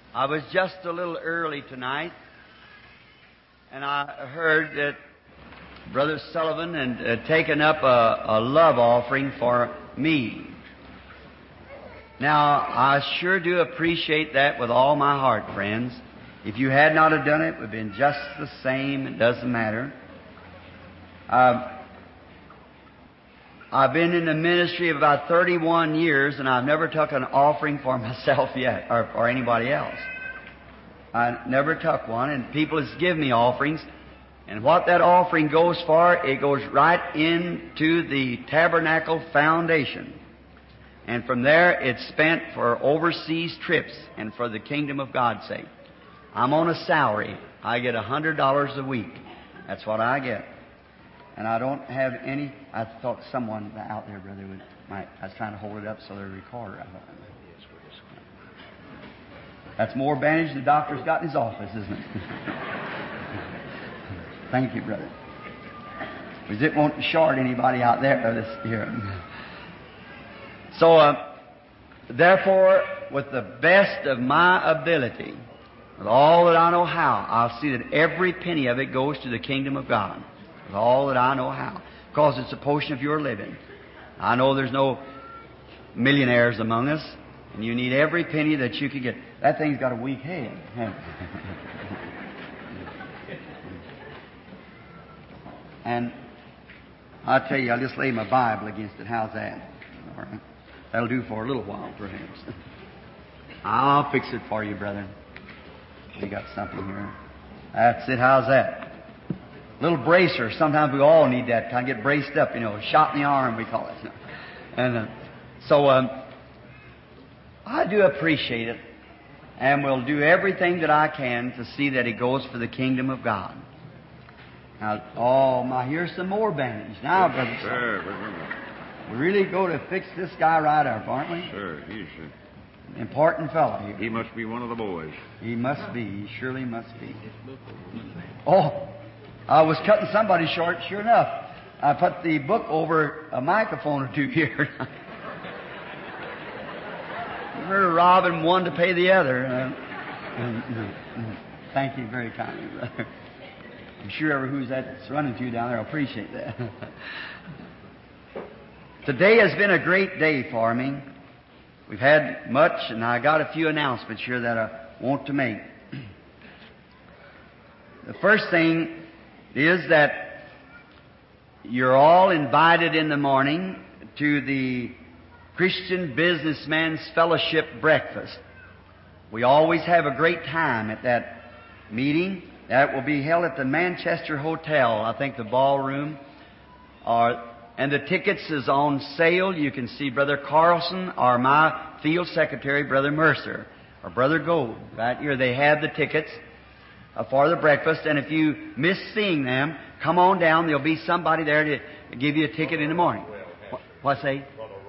I was just a little early tonight, and I heard that Brother Sullivan had taken up a love offering for me. Now, I sure do appreciate that with all my heart, friends. If you had not have done it, it would have been just the same. It doesn't matter. I've been in the ministry of about 31 years, and I've never took an offering for myself yet, or anybody else. I never took one, and people has given me offerings. And what that offering goes for, it goes right into the tabernacle foundation. And from there, it's spent for overseas trips and for the kingdom of God's sake. I'm on a salary. I get $100 a week. That's what I get. And I don't have any. I thought someone out there, brother, I was trying to hold it up so the recorder. I thought, that's more advantage the doctor's got in his office, isn't it? Thank you, brother. Because it won't short anybody out there this year. So, therefore, with the best of my ability, with all that I know how, I'll see that every penny of it goes to the kingdom of God. With all that I know how. Because it's a portion of your living. I know there's no millionaires among us, and you need every penny that you can get. That thing's got a weak head. And I tell you, I'll just lay my Bible against it. How's that? All right. That'll do for a little while, perhaps. I'll fix it for you, brother. We got something here. That's it. How's that? Little bracer. Sometimes we all need that. Kind of get braced up, shot in the arm, we call it. And so I do appreciate it, and will do everything that I can to see that it goes for the kingdom of God. Now, here's some more bandage. Now, brother. Sir, we really go to fix this guy right up, aren't we? Sir, he's an important fellow here. He must be one of the boys. He must be. He surely must be. Oh, I was cutting somebody short, sure enough. I put the book over a microphone or two here. We're robbing one to pay the other. Thank you very kindly, brother. I'm sure who's that's running to you down there will appreciate that. Today has been a great day for me. We've had much, and I got a few announcements here that I want to make. The first thing is that you're all invited in the morning to the Christian Businessman's Fellowship Breakfast. We always have a great time at that meeting. That will be held at the Manchester Hotel, I think the ballroom. And the tickets is on sale. You can see Brother Carlson or my field secretary, Brother Mercer, or Brother Gold. Right here they have the tickets for the breakfast. And if you miss seeing them, come on down. There'll be somebody there to give you a ticket in the morning. What's that?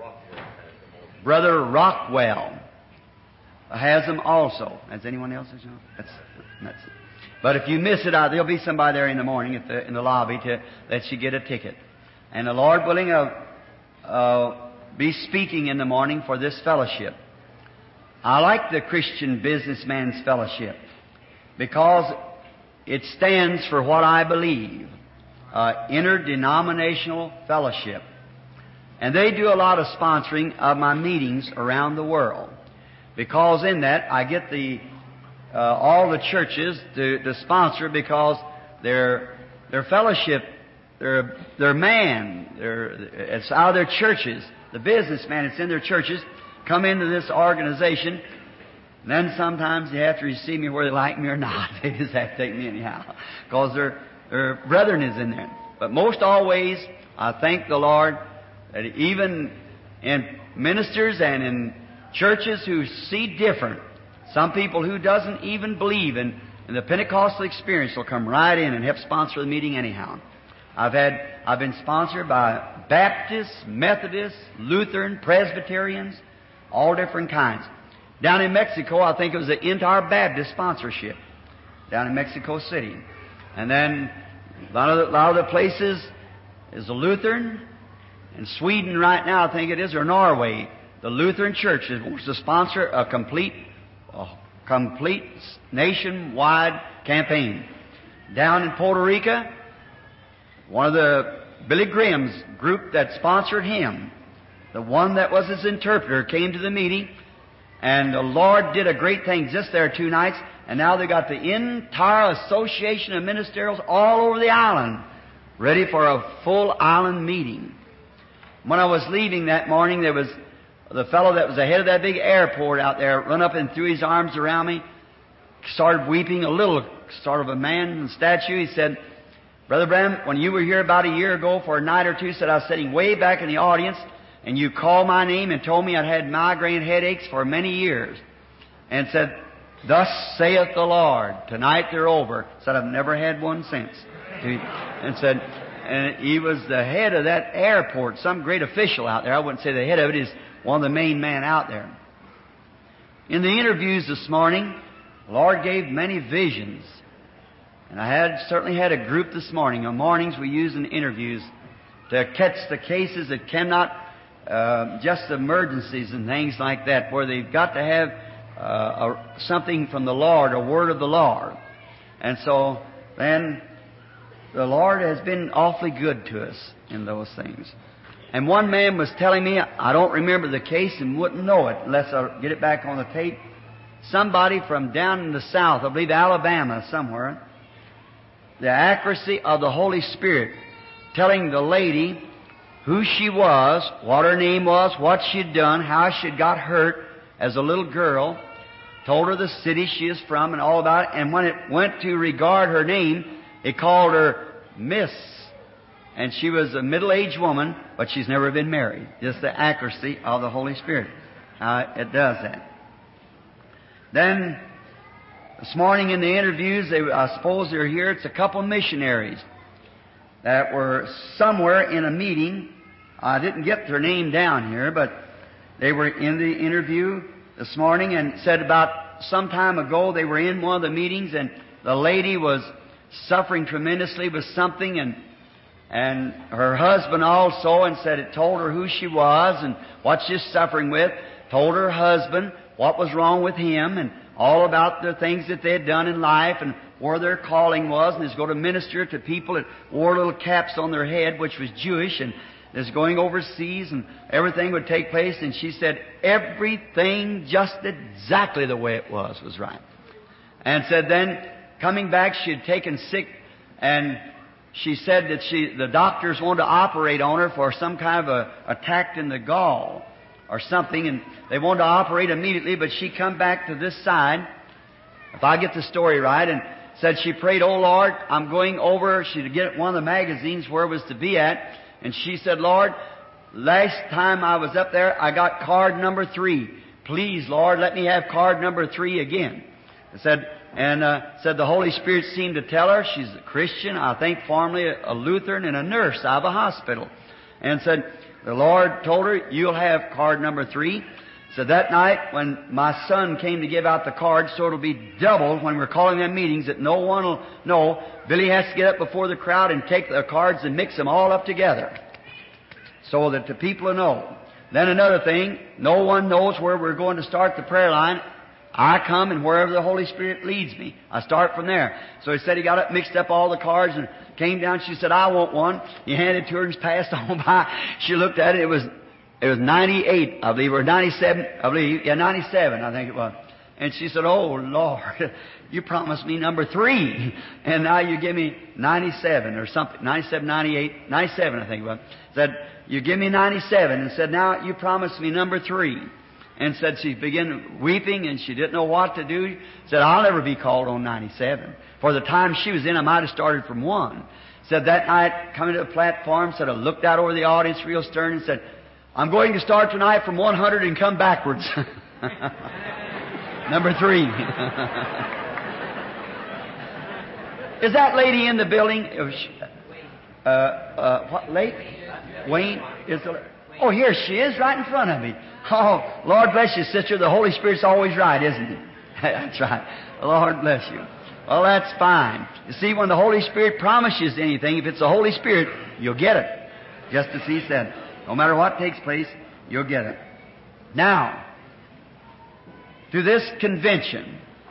Brother Rockwell has them also. Has anyone else? That's it. But if you miss it, there'll be somebody there in the morning in the lobby to let you get a ticket. And the Lord willing, I'll be speaking in the morning for this fellowship. I like the Christian Businessman's Fellowship because it stands for what I believe, interdenominational fellowship. And they do a lot of sponsoring of my meetings around the world. Because in that, I get all the churches to sponsor because their fellowship, their man, it's out of their churches. The businessman that's in their churches come into this organization. And then sometimes they have to receive me whether they like me or not. They just have to take me anyhow. Because their brethren is in there. But most always, I thank the Lord that even in ministers and in churches who see different, some people who doesn't even believe in the Pentecostal experience will come right in and help sponsor the meeting anyhow. I've been sponsored by Baptists, Methodists, Lutheran, Presbyterians, all different kinds. Down in Mexico, I think it was the entire Baptist sponsorship down in Mexico City. And then a lot of the places is the Lutheran. In Sweden right now, I think it is, or Norway, the Lutheran Church wants to sponsor a complete complete nationwide campaign. Down in Puerto Rico, one of the Billy Graham's group that sponsored him, the one that was his interpreter, came to the meeting, and the Lord did a great thing just there 2 nights, and now they got the entire association of ministerials all over the island ready for a full island meeting. When I was leaving that morning, there was the fellow that was the head of that big airport out there run up and threw his arms around me, started weeping, a little sort of a man in statue. He said, "Brother Branham, when you were here about a year ago for a night or two," said, "I was sitting way back in the audience, and you called my name and told me I'd had migraine headaches for many years. And said, 'Thus saith the Lord.' Tonight they're over." Said, "I've never had one since." And said, and he was the head of that airport, some great official out there. I wouldn't say the head of it, he's one of the main men out there. In the interviews this morning, the Lord gave many visions. And I certainly had a group this morning. On mornings we use in interviews to catch the cases that cannot, just emergencies and things like that, where they've got to have something from the Lord, a word of the Lord. And so then the Lord has been awfully good to us in those things. And one man was telling me, I don't remember the case and wouldn't know it unless I get it back on the tape. Somebody from down in the south, I believe Alabama somewhere, the accuracy of the Holy Spirit telling the lady who she was, what her name was, what she'd done, how she'd got hurt as a little girl, told her the city she is from and all about it. And when it went to regard her name, it called her Miss. And she was a middle-aged woman, but she's never been married. Just the accuracy of the Holy Spirit. It does that. Then, this morning in the interviews, I suppose they're here, it's a couple of missionaries that were somewhere in a meeting. I didn't get their name down here, but they were in the interview this morning and said about some time ago they were in one of the meetings and the lady was suffering tremendously with something and her husband also, and said it told her who she was and what she's suffering with, told her husband what was wrong with him and all about the things that they had done in life and where their calling was, and is going to minister to people that wore little caps on their head, which was Jewish, and is going overseas, and everything would take place. And she said everything just exactly the way it was right. And said then, coming back, she had taken sick, and she said that the doctors wanted to operate on her for some kind of a attack in the gall or something, and they wanted to operate immediately, but she come back to this side, if I get the story right, and said she prayed, "Oh Lord, I'm going over." She'd get one of the magazines where it was to be at, and she said, "Lord, last time I was up there, I got card number 3. Please, Lord, let me have card number 3 again." Said the Holy Spirit seemed to tell her, she's a Christian, I think formerly a Lutheran and a nurse out of a hospital, and said the Lord told her, "You'll have card number 3. So that night when my son came to give out the cards, so it'll be doubled when we're calling them meetings that no one will know, Billy has to get up before the crowd and take the cards and mix them all up together so that the people will know. Then another thing, no one knows where we're going to start the prayer line. I come and wherever the Holy Spirit leads me, I start from there." So he said he got up, mixed up all the cards, and came down. She said, "I want one." He handed it to her and passed on by. She looked at it. It was 98, I believe, or 97, I believe. Yeah, 97, I think it was. And she said, "Oh, Lord, you promised me number 3, and now you give me 97 or something, 97, 98, 97, I think it was." Said, "You give me 97, and said, now you promised me number 3. And said she began weeping, and she didn't know what to do. Said, "I'll never be called on 97. For the time she was in, I might have started from 1. Said that night, coming to the platform, said I looked out over the audience real stern and said, "I'm going to start tonight from 100 and come backwards." Number 3. Is that lady in the building? What, late? Wayne? Oh, here she is, right in front of me. Oh, Lord bless you, sister. The Holy Spirit's always right, isn't He? That's right. Lord bless you. Well, that's fine. You see, when the Holy Spirit promises anything, if it's the Holy Spirit, you'll get it. Just as He said. No matter what takes place, you'll get it. Now, to this convention,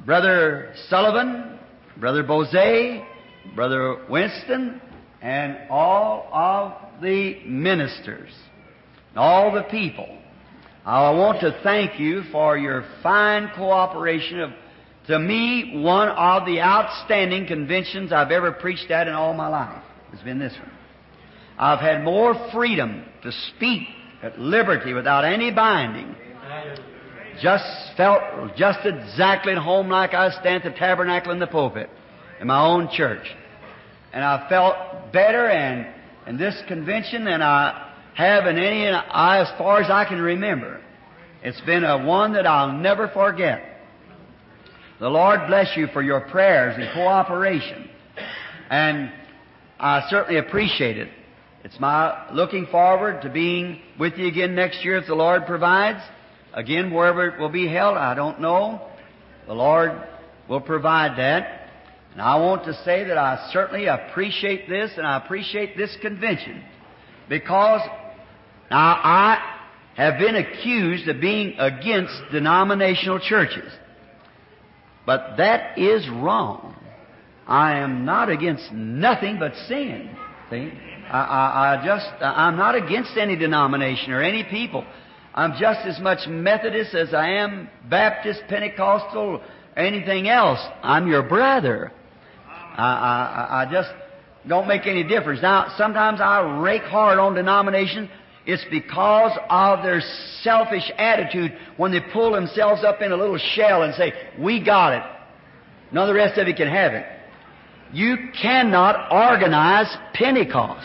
Brother Sullivan, Brother Bose, Brother Winston, and all of the ministers, all the people. I want to thank you for your fine cooperation of, to me, one of the outstanding conventions I've ever preached at in all my life has been this one. I've had more freedom to speak at liberty without any binding. Just felt just exactly at home like I stand at the tabernacle in the pulpit in my own church. And I felt better in this convention than I have in any, as far as I can remember. It's been one that I'll never forget. The Lord bless you for your prayers and cooperation. And I certainly appreciate it. It's my looking forward to being with you again next year if the Lord provides. Again, wherever it will be held, I don't know. The Lord will provide that. And I want to say that I certainly appreciate this, and I appreciate this convention. Because now I have been accused of being against denominational churches. But that is wrong. I am not against nothing but sin. See? I'm not against any denomination or any people. I'm just as much Methodist as I am Baptist, Pentecostal, anything else. I'm your brother. I just don't make any difference. Now, sometimes I rake hard on denominations. It's because of their selfish attitude when they pull themselves up in a little shell and say, we got it. None of the rest of you can have it. You cannot organize Pentecost.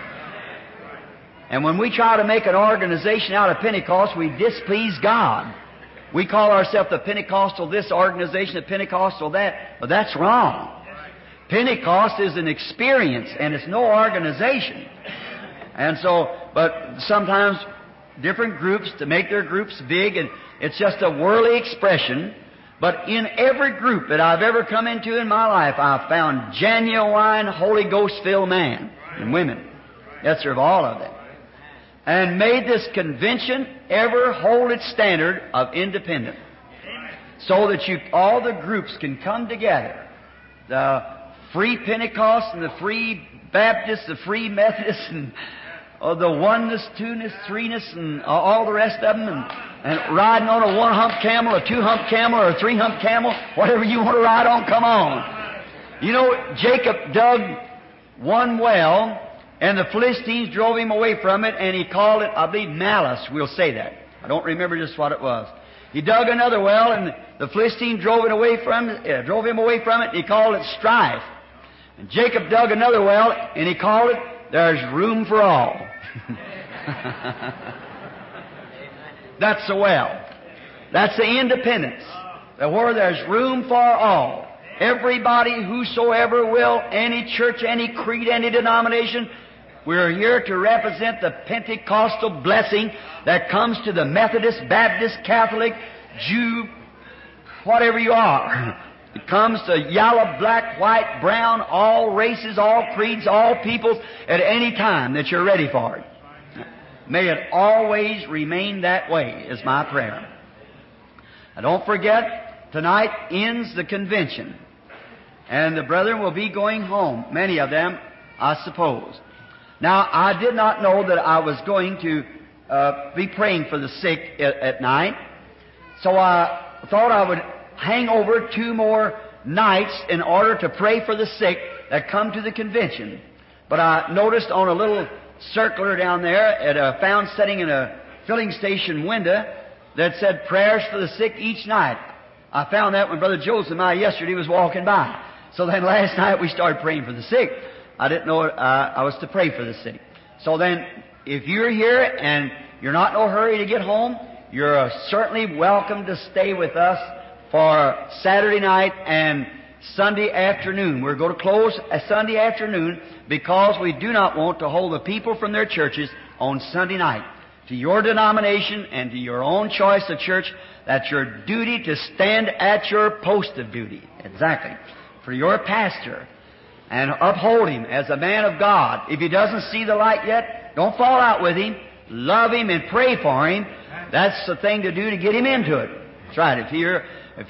And when we try to make an organization out of Pentecost, we displease God. We call ourselves the Pentecostal this organization, the Pentecostal that, but that's wrong. Pentecost is an experience, and it's no organization. And so, but sometimes different groups, to make their groups big, and it's just a worldly expression. But in every group that I've ever come into in my life, I've found genuine Holy Ghost-filled men and women. Yes, sir, of all of them. And made this convention ever hold its standard of independence. So that all the groups can come together. The Free Pentecost and the Free Baptist, the Free Methodist, and the oneness, two-ness, three-ness, and all the rest of them, and riding on a one-hump camel, a two-hump camel, or a three-hump camel, whatever you want to ride on, come on. You know, Jacob dug one well, and the Philistines drove him away from it, and he called it, I believe, malice. We'll say that. I don't remember just what it was. He dug another well, and the Philistines drove him away from it, and he called it strife. And Jacob dug another well, and he called it, there's room for all. That's the well. That's the independence. Where there's room for all. Everybody, whosoever will, any church, any creed, any denomination, we're here to represent the Pentecostal blessing that comes to the Methodist, Baptist, Catholic, Jew, whatever you are. It comes to yellow, black, white, brown, all races, all creeds, all peoples, at any time that you're ready for it. May it always remain that way, is my prayer. Now don't forget, tonight ends the convention. And the brethren will be going home, many of them, I suppose. Now, I did not know that I was going to be praying for the sick at night, so I thought I would hang over 2 more nights in order to pray for the sick that come to the convention. But I noticed on a little circular down there, found setting in a filling station window, that said prayers for the sick each night. I found that when Brother Joseph and I yesterday was walking by. So then last night we started praying for the sick. I didn't know I was to pray for the sick. So then, if you're here and you're not in no hurry to get home, you're certainly welcome to stay with us for Saturday night and Sunday afternoon. We're going to close Sunday afternoon because we do not want to hold the people from their churches on Sunday night. To your denomination and to your own choice of church, that's your duty to stand at your post of duty. Exactly. For your pastor. And uphold him as a man of God. If he doesn't see the light yet, don't fall out with him. Love him and pray for him. That's the thing to do to get him into it. That's right. If you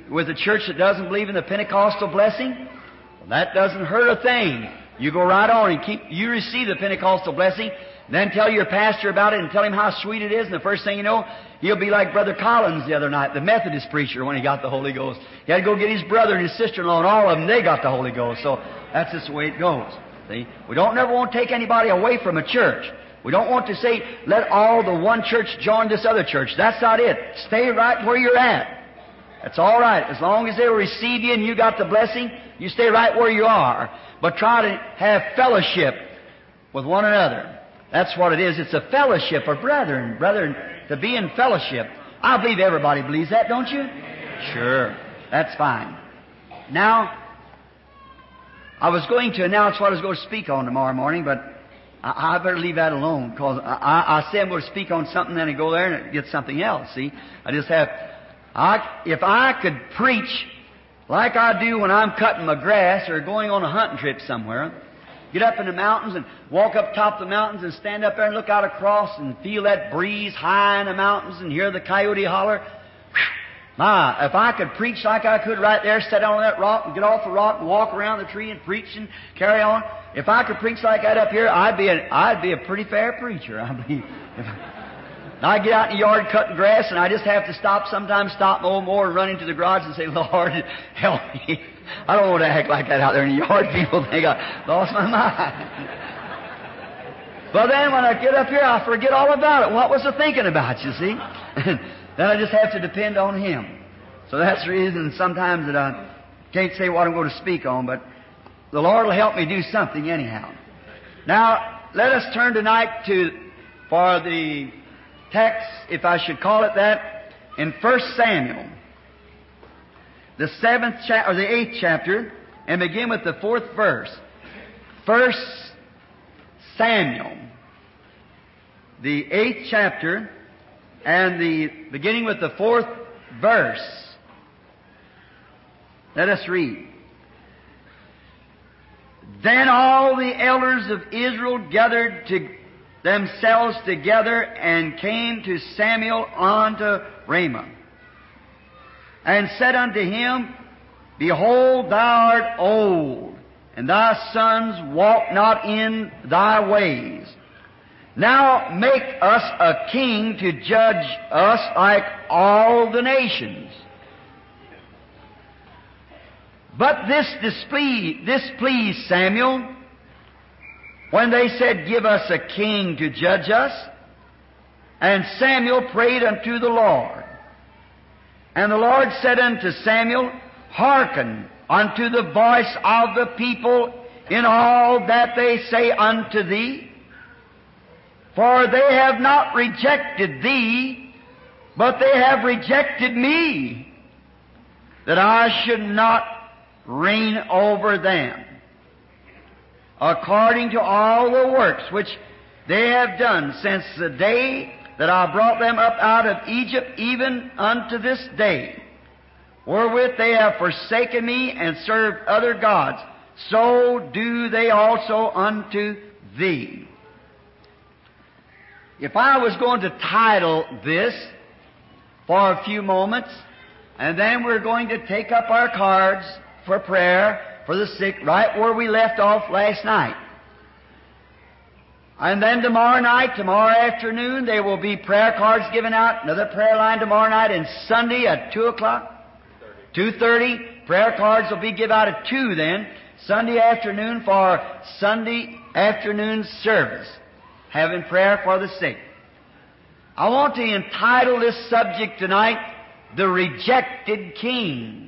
with a church that doesn't believe in the Pentecostal blessing? Well, that doesn't hurt a thing. You go right on and you receive the Pentecostal blessing, then tell your pastor about it and tell him how sweet it is, and the first thing you know, he'll be like Brother Collins the other night, the Methodist preacher, when he got the Holy Ghost. He had to go get his brother and his sister-in-law, and all of them, they got the Holy Ghost. So that's just the way it goes. See? We don't never want to take anybody away from a church. We don't want to say, let all the one church join this other church. That's not it. Stay right where you're at. That's all right. As long as they'll receive you and you got the blessing, you stay right where you are. But try to have fellowship with one another. That's what it is. It's a fellowship of brethren. Brethren, to be in fellowship. I believe everybody believes that, don't you? Sure. That's fine. Now, I was going to announce what I was going to speak on tomorrow morning, but I better leave that alone, because I say I'm going to speak on something, then I go there and get something else, see? If I could preach like I do when I'm cutting my grass or going on a hunting trip somewhere, get up in the mountains and walk up top of the mountains and stand up there and look out across and feel that breeze high in the mountains and hear the coyote holler, my, if I could preach like I could right there, sit down on that rock and get off the rock and walk around the tree and preach and carry on. If I could preach like that up here, I'd be a pretty fair preacher, I believe. I get out in the yard cutting grass, and I just have to sometimes stop no more and run into the garage and say, Lord, help me. I don't want to act like that out there in the yard. People think I lost my mind. But then when I get up here, I forget all about it. What was I thinking about, you see? Then I just have to depend on Him. So that's the reason sometimes that I can't say what I'm going to speak on, but the Lord will help me do something anyhow. Now, let us turn tonight for the text, if I should call it that, in 1 Samuel, the 8th chapter, and begin with the 4th verse. 1 Samuel, the 8th chapter, and beginning with the 4th verse. Let us read. Then all the elders of Israel gathered themselves together and came to Samuel unto Ramah, and said unto him, Behold, thou art old, and thy sons walk not in thy ways. Now make us a king to judge us like all the nations. But this displeased Samuel, when they said, Give us a king to judge us. And Samuel prayed unto the Lord. And the Lord said unto Samuel, Hearken unto the voice of the people in all that they say unto thee, for they have not rejected thee, but they have rejected me, that I should not reign over them, according to all the works which they have done since the day that I brought them up out of Egypt, even unto this day, wherewith they have forsaken me and served other gods, so do they also unto thee. If I was going to title this for a few moments, and then we're going to take up our cards for prayer for the sick, right where we left off last night. And then tomorrow afternoon, there will be prayer cards given out, another prayer line tomorrow night, and Sunday at 2 o'clock, 2:30. Prayer cards will be given out at 2 then, Sunday afternoon for Sunday afternoon service, having prayer for the sick. I want to entitle this subject tonight, The Rejected King.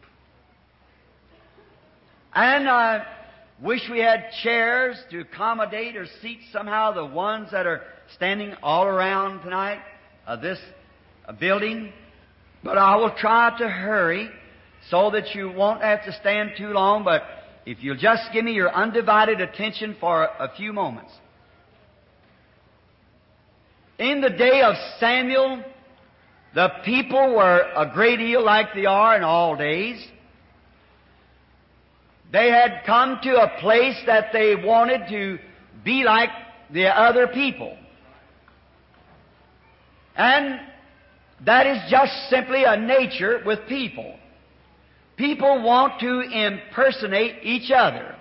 And I wish we had chairs to accommodate or seat somehow the ones that are standing all around tonight of this building. But I will try to hurry so that you won't have to stand too long. But if you'll just give me your undivided attention for a few moments. In the day of Samuel, the people were a great deal like they are in all days. They had come to a place that they wanted to be like the other people. And that is just simply a nature with people. people want to impersonate each other.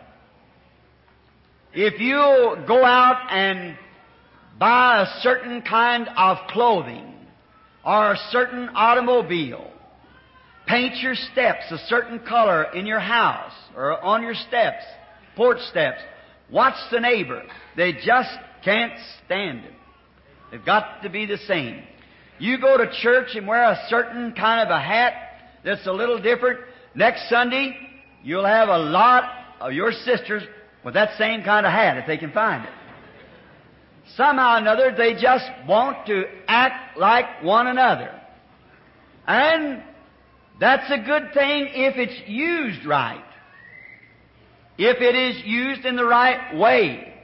If you go out and buy a certain kind of clothing or a certain automobile, paint your steps a certain color in your house or on your steps, porch steps, watch the neighbor. They just can't stand it. They've got to be the same. You go to church and wear a certain kind of a hat that's a little different. Next Sunday, you'll have a lot of your sisters with that same kind of hat if they can find it. Somehow or another, they just want to act like one another. And that's a good thing if it's used right. If it is used in the right way.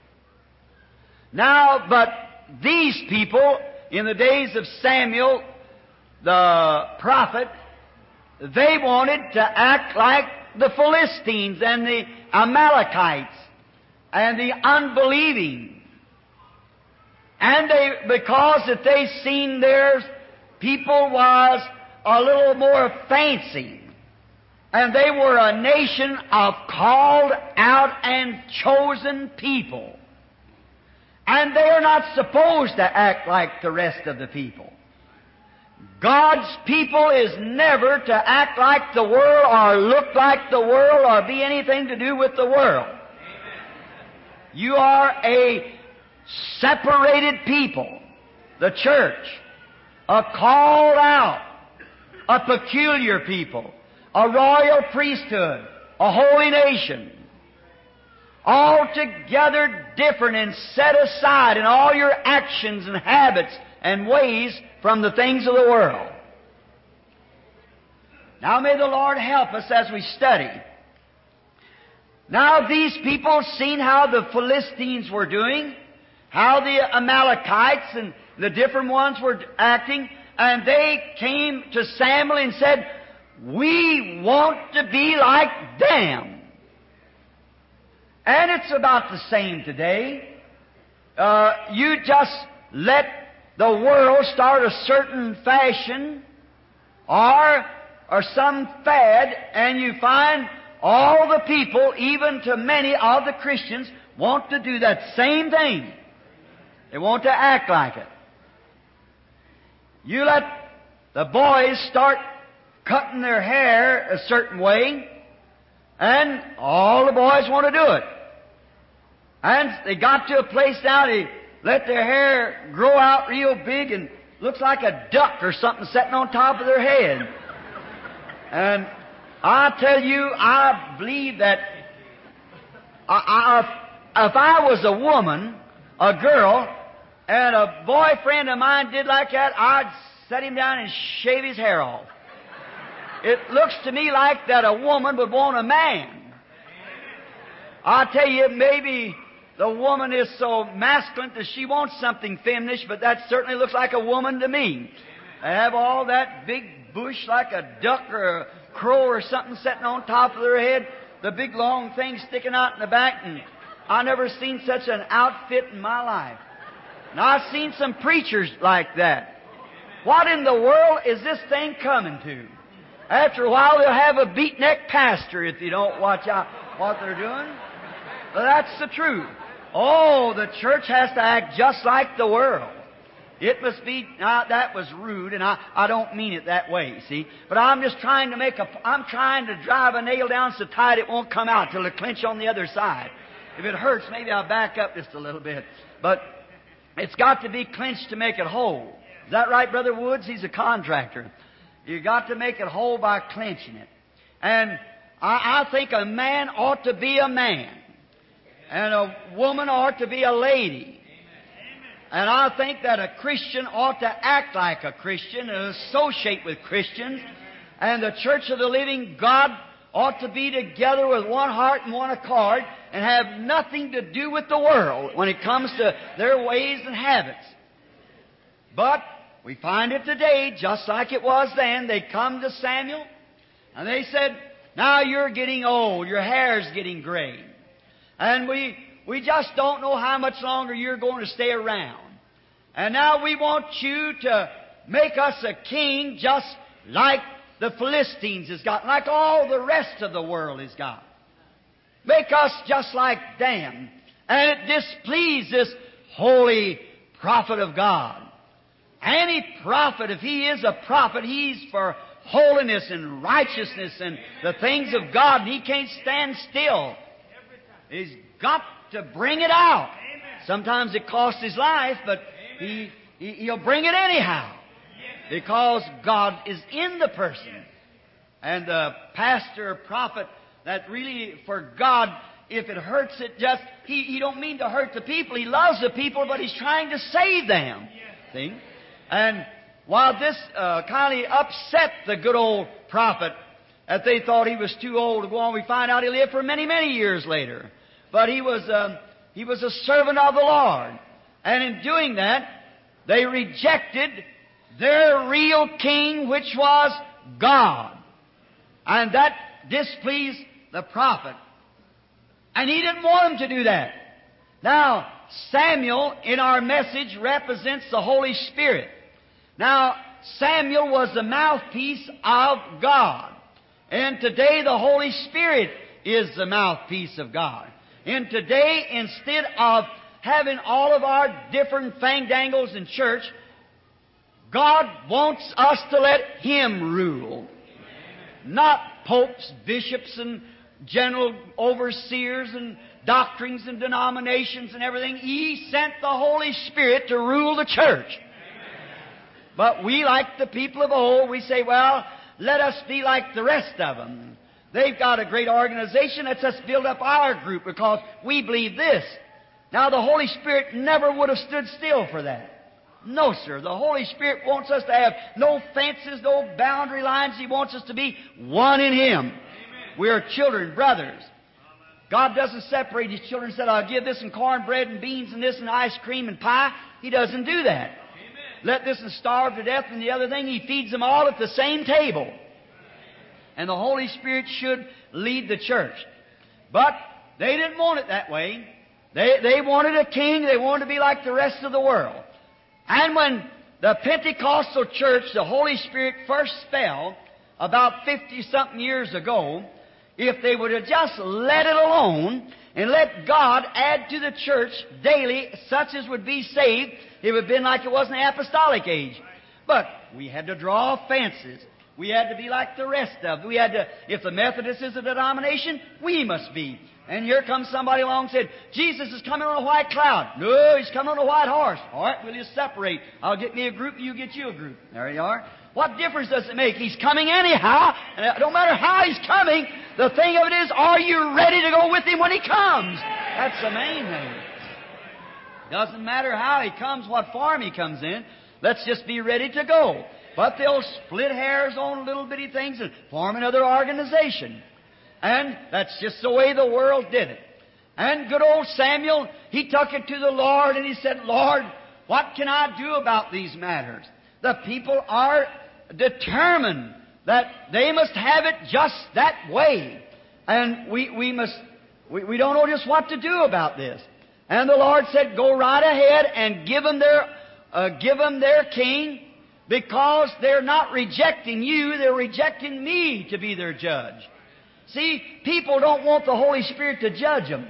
Now, but these people, in the days of Samuel, the prophet, they wanted to act like the Philistines and the Amalekites and the unbelieving. And because that they seen their people was a little more fancy, and they were a nation of called out and chosen people. And they are not supposed to act like the rest of the people. God's people is never to act like the world or look like the world or be anything to do with the world. You are a separated people, the church, a called out, a peculiar people, a royal priesthood, a holy nation, altogether different and set aside in all your actions and habits and ways from the things of the world. Now may the Lord help us as we study. Now these people seen how the Philistines were doing, how the Amalekites and the different ones were acting, and they came to Samuel and said, "We want to be like them." And it's about the same today. You just let the world start a certain fashion or some fad, and you find all the people, even to many of the Christians, want to do that same thing. They want to act like it. You let the boys start cutting their hair a certain way, and all the boys want to do it. And they got to a place now, they let their hair grow out real big and looks like a duck or something sitting on top of their head. And I tell you, I believe that if I was a woman, a girl, and a boyfriend of mine did like that, I'd set him down and shave his hair off. It looks to me like that a woman would want a man. I tell you, maybe the woman is so masculine that she wants something feminish, but that certainly looks like a woman to me. They have all that big bush like a duck or a crow or something sitting on top of their head, the big long thing sticking out in the back, and I never seen such an outfit in my life. Now, I've seen some preachers like that. What in the world is this thing coming to? After a while, they'll have a beat-neck pastor if you don't watch out what they're doing. But that's the truth. Oh, the church has to act just like the world. It must be, now that was rude, and I don't mean it that way, see. But I'm just trying to I'm trying to drive a nail down so tight it won't come out till it clinch on the other side. If it hurts, maybe I'll back up just a little bit. But it's got to be clinched to make it whole. Is that right, Brother Woods? He's a contractor. You've got to make it whole by clinching it. And I think a man ought to be a man. And a woman ought to be a lady. And I think that a Christian ought to act like a Christian and associate with Christians. And the Church of the Living God ought to be together with one heart and one accord and have nothing to do with the world when it comes to their ways and habits. But we find it today just like it was then. They come to Samuel and they said, "Now you're getting old, your hair's getting gray. And we just don't know how much longer you're going to stay around. And now we want you to make us a king just like the Philistines has got, like all the rest of the world has got. Make us just like them. And it displeased this holy prophet of God. Any prophet, if he is a prophet, he's for holiness and righteousness and the things of God, and he can't stand still. He's got to bring it out. Sometimes it costs his life, but he'll bring it anyhow, because God is in the person. And the pastor or prophet that really, for God, if it hurts it just, he don't mean to hurt the people. He loves the people, but he's trying to save them. See? And while this kind of upset the good old prophet, that they thought he was too old to go on, we find out he lived for many, many years later. But he was a servant of the Lord. And in doing that, they rejected their real king, which was God. And that displeased the prophet. And he didn't want them to do that. Now, Samuel, in our message, represents the Holy Spirit. Now, Samuel was the mouthpiece of God. And today the Holy Spirit is the mouthpiece of God. And today, instead of having all of our different fangdangles in church, God wants us to let Him rule. Not popes, bishops, and general overseers, and doctrines and denominations and everything. He sent the Holy Spirit to rule the church. But we, like the people of old, we say, well, let us be like the rest of them. They've got a great organization. Let's just build up our group because we believe this. Now, the Holy Spirit never would have stood still for that. No, sir. The Holy Spirit wants us to have no fences, no boundary lines. He wants us to be one in Him. Amen. We are children, brothers. God doesn't separate His children and say, I'll give this and cornbread and beans and this and ice cream and pie. He doesn't do that. Amen. Let this and starve to death and the other thing. He feeds them all at the same table. And the Holy Spirit should lead the church. But they didn't want it that way. They wanted a king. They wanted to be like the rest of the world. And when the Pentecostal church, the Holy Spirit first fell about 50-something years ago, if they would have just let it alone and let God add to the church daily such as would be saved, it would have been like it was in the apostolic age. But we had to draw fences. We had to be like the rest of them. We had to, if the Methodist is a denomination, we must be. And here comes somebody along and said, Jesus is coming on a white cloud. No, He's coming on a white horse. All right, we'll just separate. I'll get me a group, you get you a group. There you are. What difference does it make? He's coming anyhow. And it don't matter how He's coming. The thing of it is, are you ready to go with Him when He comes? That's the main thing. Doesn't matter how He comes, what form He comes in. Let's just be ready to go. But they'll split hairs on little bitty things and form another organization. And that's just the way the world did it. And good old Samuel, he took it to the Lord and he said, Lord, what can I do about these matters? The people are determined that they must have it just that way. And we don't know just what to do about this. And the Lord said, go right ahead and give them their king, because they're not rejecting you, they're rejecting me to be their judge. See, people don't want the Holy Spirit to judge them.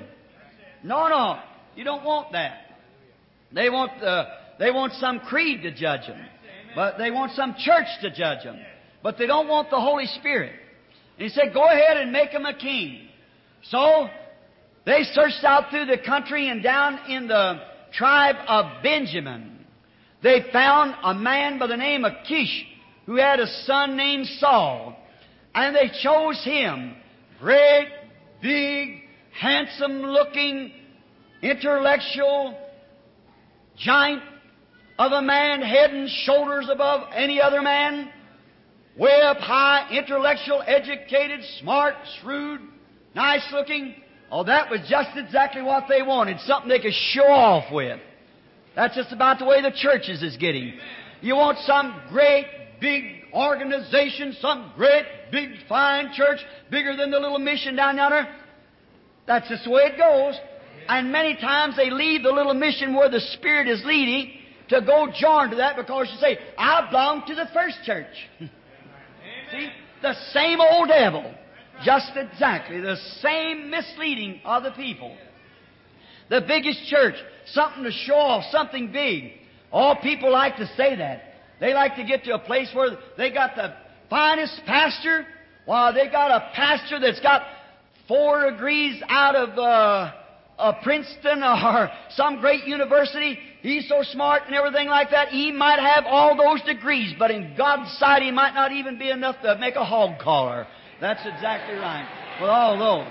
No, you don't want that. They want some creed to judge them, but they want some church to judge them, but they don't want the Holy Spirit. And He said, go ahead and make them a king. So they searched out through the country, and down in the tribe of Benjamin, they found a man by the name of Kish, who had a son named Saul. And they chose him. Great, big, handsome-looking, intellectual giant of a man, head and shoulders above any other man. Way up high, intellectual, educated, smart, shrewd, nice-looking. Oh, that was just exactly what they wanted. Something they could show off with. That's just about the way the churches is getting. You want some great, big organization, some great, big, fine church, bigger than the little mission down yonder? That's just the way it goes. And many times they leave the little mission where the Spirit is leading to go join to that, because you say, I belong to the first church. See? The same old devil. Just exactly the same misleading of the people. The biggest church, something to show off, something big. All people like to say that. They like to get to a place where they got the finest pastor. While they got a pastor that's got 4 degrees out of Princeton or some great university. He's so smart and everything like that. He might have all those degrees, but in God's sight, he might not even be enough to make a hog collar. That's exactly right. With all those,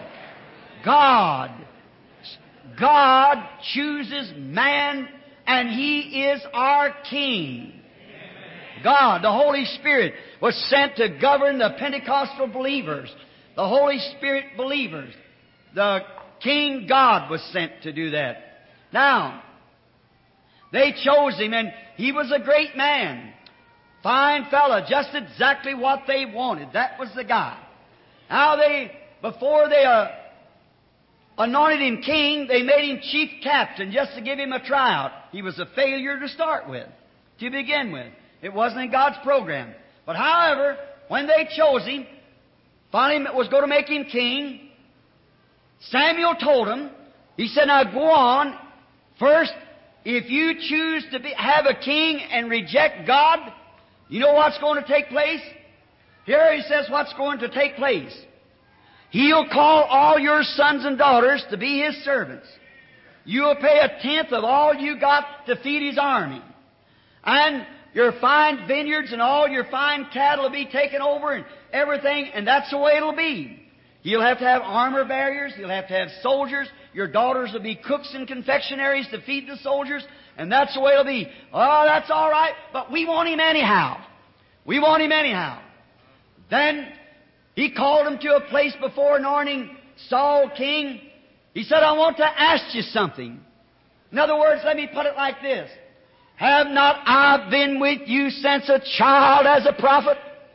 God chooses man, and He is our King. God, the Holy Spirit, was sent to govern the Pentecostal believers, the Holy Spirit believers. The King God was sent to do that. Now, they chose Him, and He was a great man. Fine fella, just exactly what they wanted. That was the guy. Now before they anointed Him king, they made Him chief captain just to give Him a tryout. He was a failure to start with, to begin with. It wasn't in God's program. But however, when they chose Him, finally was going to make Him king, Samuel told him, he said, now go on. First, if you choose to have a king and reject God, you know what's going to take place? Here he says what's going to take place. He'll call all your sons and daughters to be His servants. You'll pay 1/10 of all you got to feed His army. And your fine vineyards and all your fine cattle will be taken over and everything, and that's the way it'll be. You'll have to have armor bearers. You'll have to have soldiers. Your daughters will be cooks and confectionaries to feed the soldiers, and that's the way it'll be. Oh, that's all right, but we want Him anyhow. We want Him anyhow. Then he called him to a place before anointing Saul king. He said, I want to ask you something. In other words, let me put it like this. Have not I been with you since a child as a prophet?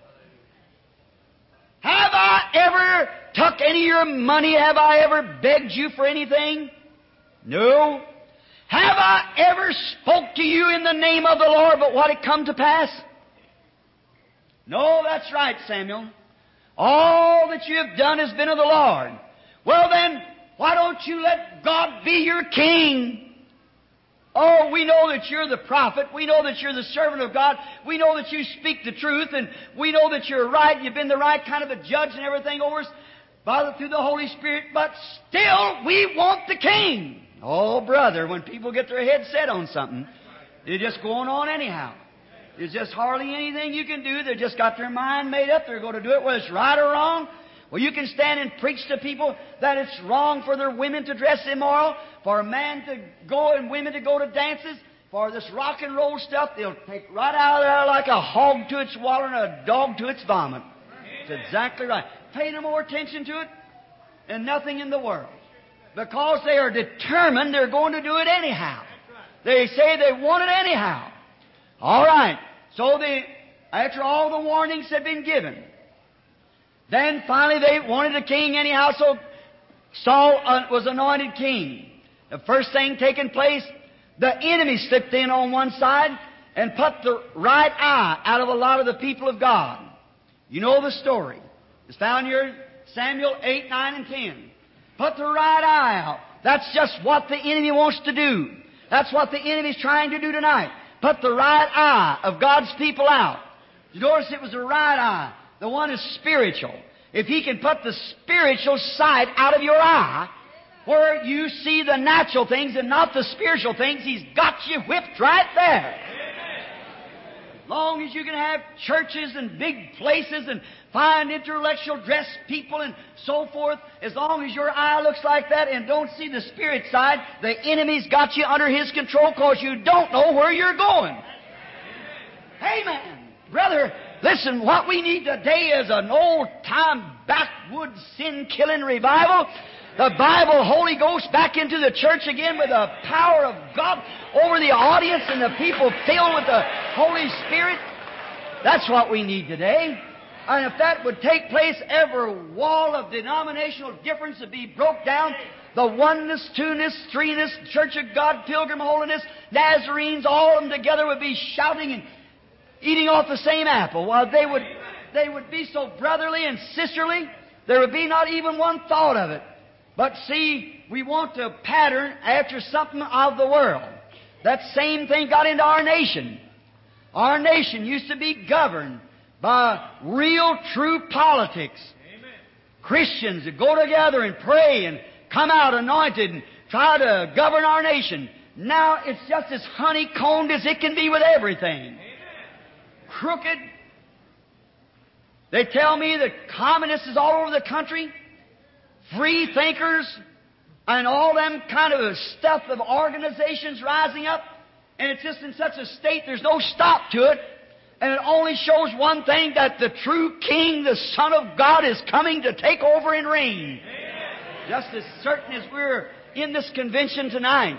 Have I ever took any of your money? Have I ever begged you for anything? No. Have I ever spoke to you in the name of the Lord, but what it come to pass? No, that's right, Samuel. All that you have done has been of the Lord. Well then, why don't you let God be your king? Oh, we know that you're the prophet. We know that you're the servant of God. We know that you speak the truth, and we know that you're right. You've been the right kind of a judge and everything over us through the Holy Spirit, but still we want the king. Oh, brother, when people get their head set on something, they're just going on anyhow. There's just hardly anything you can do. They've just got their mind made up. They're going to do it, whether it's right or wrong. Well, you can stand and preach to people that it's wrong for their women to dress immoral, for a man to go and women to go to dances, for this rock and roll stuff. They'll take right out of there like a hog to its water and a dog to its vomit. That's exactly right. Pay no more attention to it than nothing in the world. Because they are determined they're going to do it anyhow. They say they want it anyhow. All right. So after all the warnings had been given, then finally they wanted a king anyhow, so Saul was anointed king. The first thing taking place, the enemy slipped in on one side and put the right eye out of a lot of the people of God. You know the story. It's found here in Samuel 8, 9, and 10. Put the right eye out. That's just what the enemy wants to do. That's what the enemy's trying to do tonight. Put the right eye of God's people out. You notice it was the right eye. The one is spiritual. If he can put the spiritual sight out of your eye, where you see the natural things and not the spiritual things, he's got you whipped right there. As long as you can have churches and big places and fine intellectual dressed people and so forth, as long as your eye looks like that and don't see the spirit side, the enemy's got you under his control because you don't know where you're going. Amen. Brother, listen, what we need today is an old-time backwoods sin-killing revival. The Bible, Holy Ghost back into the church again with the power of God over the audience and the people filled with the Holy Spirit. That's what we need today. And if that would take place, every wall of denominational difference would be broke down. The oneness, two-ness, three-ness, Church of God, Pilgrim Holiness, Nazarenes, all of them together would be shouting and eating off the same apple. While they they would be so brotherly and sisterly, there would be not even one thought of it. But see, we want to pattern after something of the world. That same thing got into our nation. Our nation used to be governed by real, true politics. Amen. Christians that go together and pray and come out anointed and try to govern our nation. Now it's just as honeycombed as it can be with everything. Amen. Crooked. They tell me that communists is all over the country, free thinkers, and all them kind of stuff of organizations rising up, and it's just in such a state there's no stop to it, and it only shows one thing, that the true King, the Son of God, is coming to take over and reign. Amen. Just as certain as we're in this convention tonight.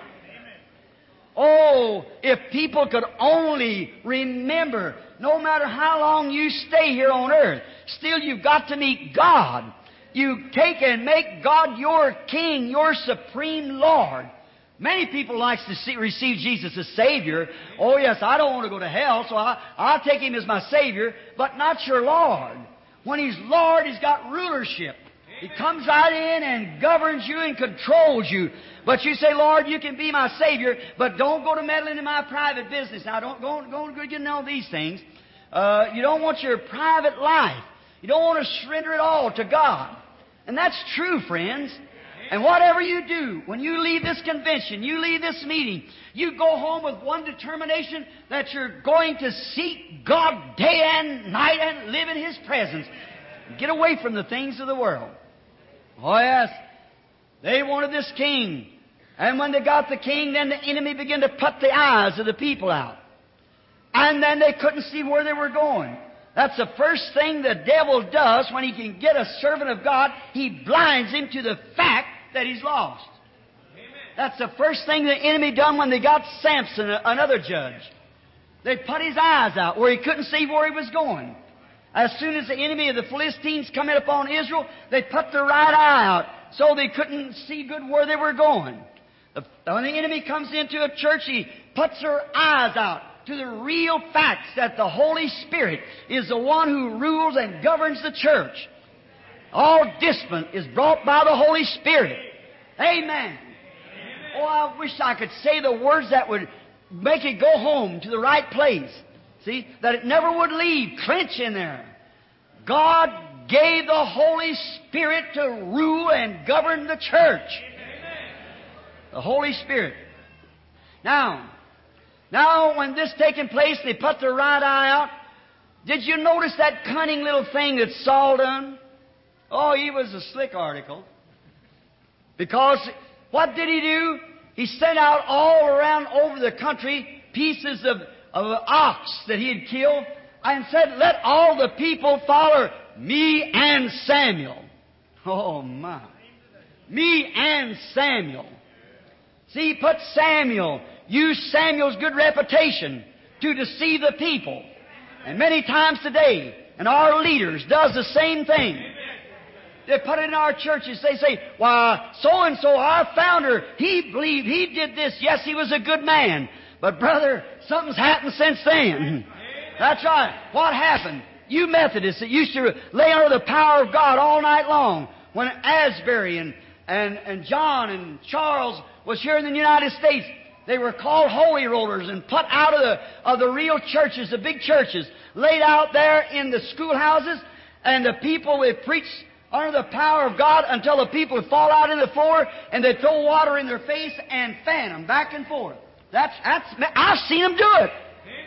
Oh, if people could only remember, no matter how long you stay here on earth, still you've got to meet God. You take and make God your King, your supreme Lord. Many people like to receive Jesus as Savior. Oh yes, I don't want to go to hell, so I'll take Him as my Savior, but not your Lord. When He's Lord, He's got rulership. He comes right in and governs you and controls you. But you say, Lord, you can be my Savior, but don't go to meddling in my private business. Now, don't go getting all these things. You don't want your private life. You don't want to surrender it all to God. And that's true, friends. And whatever you do, when you leave this convention, you leave this meeting, you go home with one determination, that you're going to seek God day and night and live in His presence. Get away from the things of the world. Oh yes, they wanted this king. And when they got the king, then the enemy began to put the eyes of the people out. And then they couldn't see where they were going. That's the first thing the devil does when he can get a servant of God. He blinds him to the fact that he's lost. Amen. That's the first thing the enemy done when they got Samson, another judge. They put his eyes out where he couldn't see where he was going. As soon as the enemy of the Philistines come in upon Israel, they put their right eye out so they couldn't see good where they were going. When the enemy comes into a church, he puts their eyes out to the real facts that the Holy Spirit is the one who rules and governs the church. All discipline is brought by the Holy Spirit. Amen. Oh, I wish I could say the words that would make it go home to the right place. See, that it never would leave, clench in there. God gave the Holy Spirit to rule and govern the church. The Holy Spirit. Now, when this taking place, they put their right eye out. Did you notice that cunning little thing that Saul done? Oh, he was a slick article. Because what did he do? He sent out all around over the country pieces of ox that he had killed and said, let all the people follow me and Samuel. Oh, my. Me and Samuel. See, he put Samuel, used Samuel's good reputation to deceive the people. And many times today, and our leaders does the same thing. They put it in our churches. They say, why, so-and-so, our founder, he believed he did this. Yes, he was a good man. But, brother, something's happened since then. That's right. What happened? You Methodists that used to lay under the power of God all night long, when Asbury and John and Charles was here in the United States, they were called holy rollers and put out of the real churches, the big churches, laid out there in the schoolhouses, and the people would preach under the power of God until the people would fall out in the floor, and they'd throw water in their face and fan them back and forth. I've seen them do it.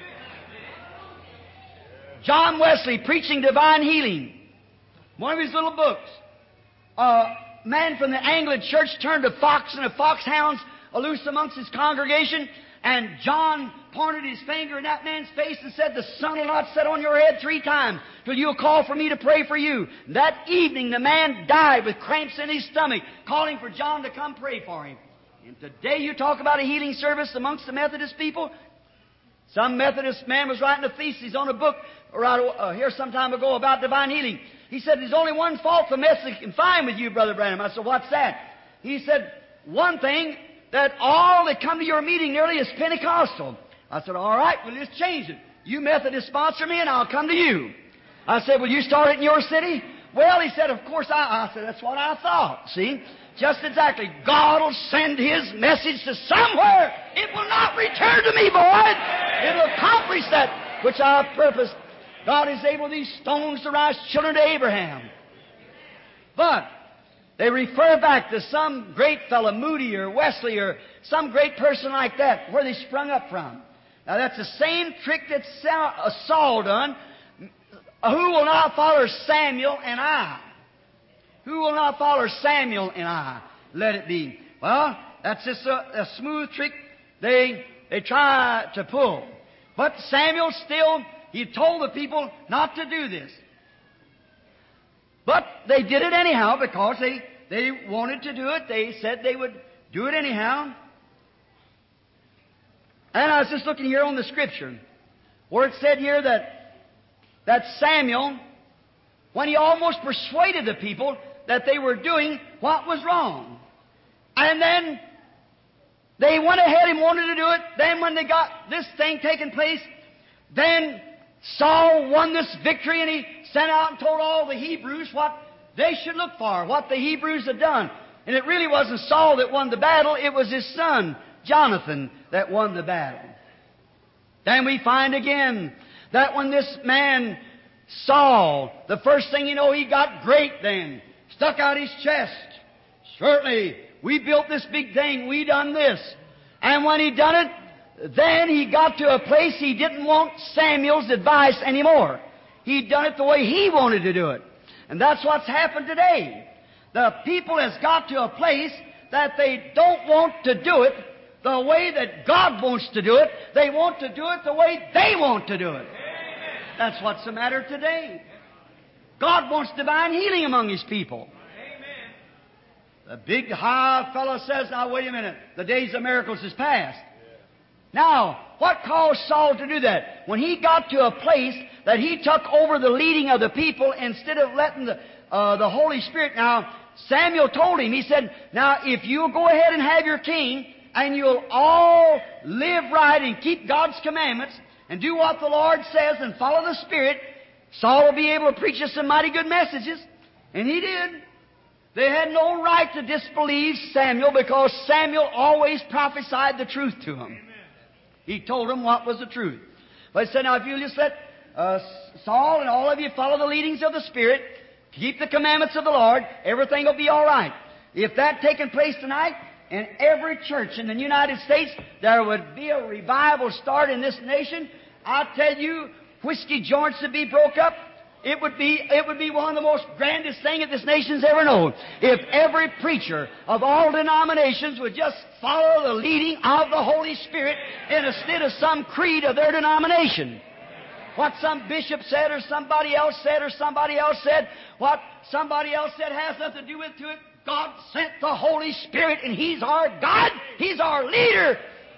John Wesley preaching divine healing. One of his little books. A man from the Anglican church turned a fox and a foxhounds loose amongst his congregation, and John pointed his finger in that man's face and said, the sun will not set on your head 3 times till you'll call for me to pray for you. That evening the man died with cramps in his stomach, calling for John to come pray for him. And today you talk about a healing service amongst the Methodist people. Some Methodist man was writing a thesis on a book here some time ago about divine healing. He said, there's only one fault the message can find with you, Brother Branham. I said, what's that? He said, one thing, that all that come to your meeting nearly is Pentecostal. I said, all right, well, let's change it. You Methodists sponsor me and I'll come to you. I said, will you start it in your city? Well, he said, of course I said, that's what I thought. See? Just exactly. God will send His message to somewhere. It will not return to me void. It will accomplish that which I have purposed. God is able these stones to rise children to Abraham. But they refer back to some great fellow, Moody or Wesley or some great person like that, where they sprung up from. Now that's the same trick that Saul done. Who will not follow Samuel and I? Who will not follow Samuel and I? Let it be. Well, that's just a smooth trick they try to pull. But Samuel still, he told the people not to do this. But they did it anyhow because they wanted to do it. They said they would do it anyhow. And I was just looking here on the Scripture, where it said here that Samuel, when he almost persuaded the people that they were doing what was wrong. And then they went ahead and wanted to do it. Then when they got this thing taking place, then Saul won this victory, and he sent out and told all the Hebrews what they should look for, what the Hebrews had done. And it really wasn't Saul that won the battle, it was his son, Jonathan, that won the battle. Then we find again that when this man, Saul, the first thing you know, he got great then. Stuck out his chest. Certainly, we built this big thing, we done this. And when he done it, then he got to a place he didn't want Samuel's advice anymore. He done it the way he wanted to do it. And that's what's happened today. The people has got to a place that they don't want to do it the way that God wants to do it. They want to do it the way they want to do it. That's what's the matter today. God wants divine healing among His people. The big high fellow says, now wait a minute, the days of miracles is past. Now, what caused Saul to do that? When he got to a place that he took over the leading of the people instead of letting the Holy Spirit. Now, Samuel told him, he said, now if you'll go ahead and have your king, and you'll all live right and keep God's commandments, and do what the Lord says and follow the Spirit, Saul will be able to preach us some mighty good messages. And he did. They had no right to disbelieve Samuel because Samuel always prophesied the truth to them. He told them what was the truth. But he said, now if you just let Saul and all of you follow the leadings of the Spirit, keep the commandments of the Lord, everything will be all right. If that taken place tonight, in every church in the United States, there would be a revival start in this nation. I tell you, whiskey joints would be broke up. It would be one of the most grandest things that this nation's ever known. If every preacher of all denominations would just follow the leading of the Holy Spirit instead of some creed of their denomination. What some bishop said or somebody else said, what somebody else said has nothing to do with it. God sent the Holy Spirit, and He's our God. He's our leader.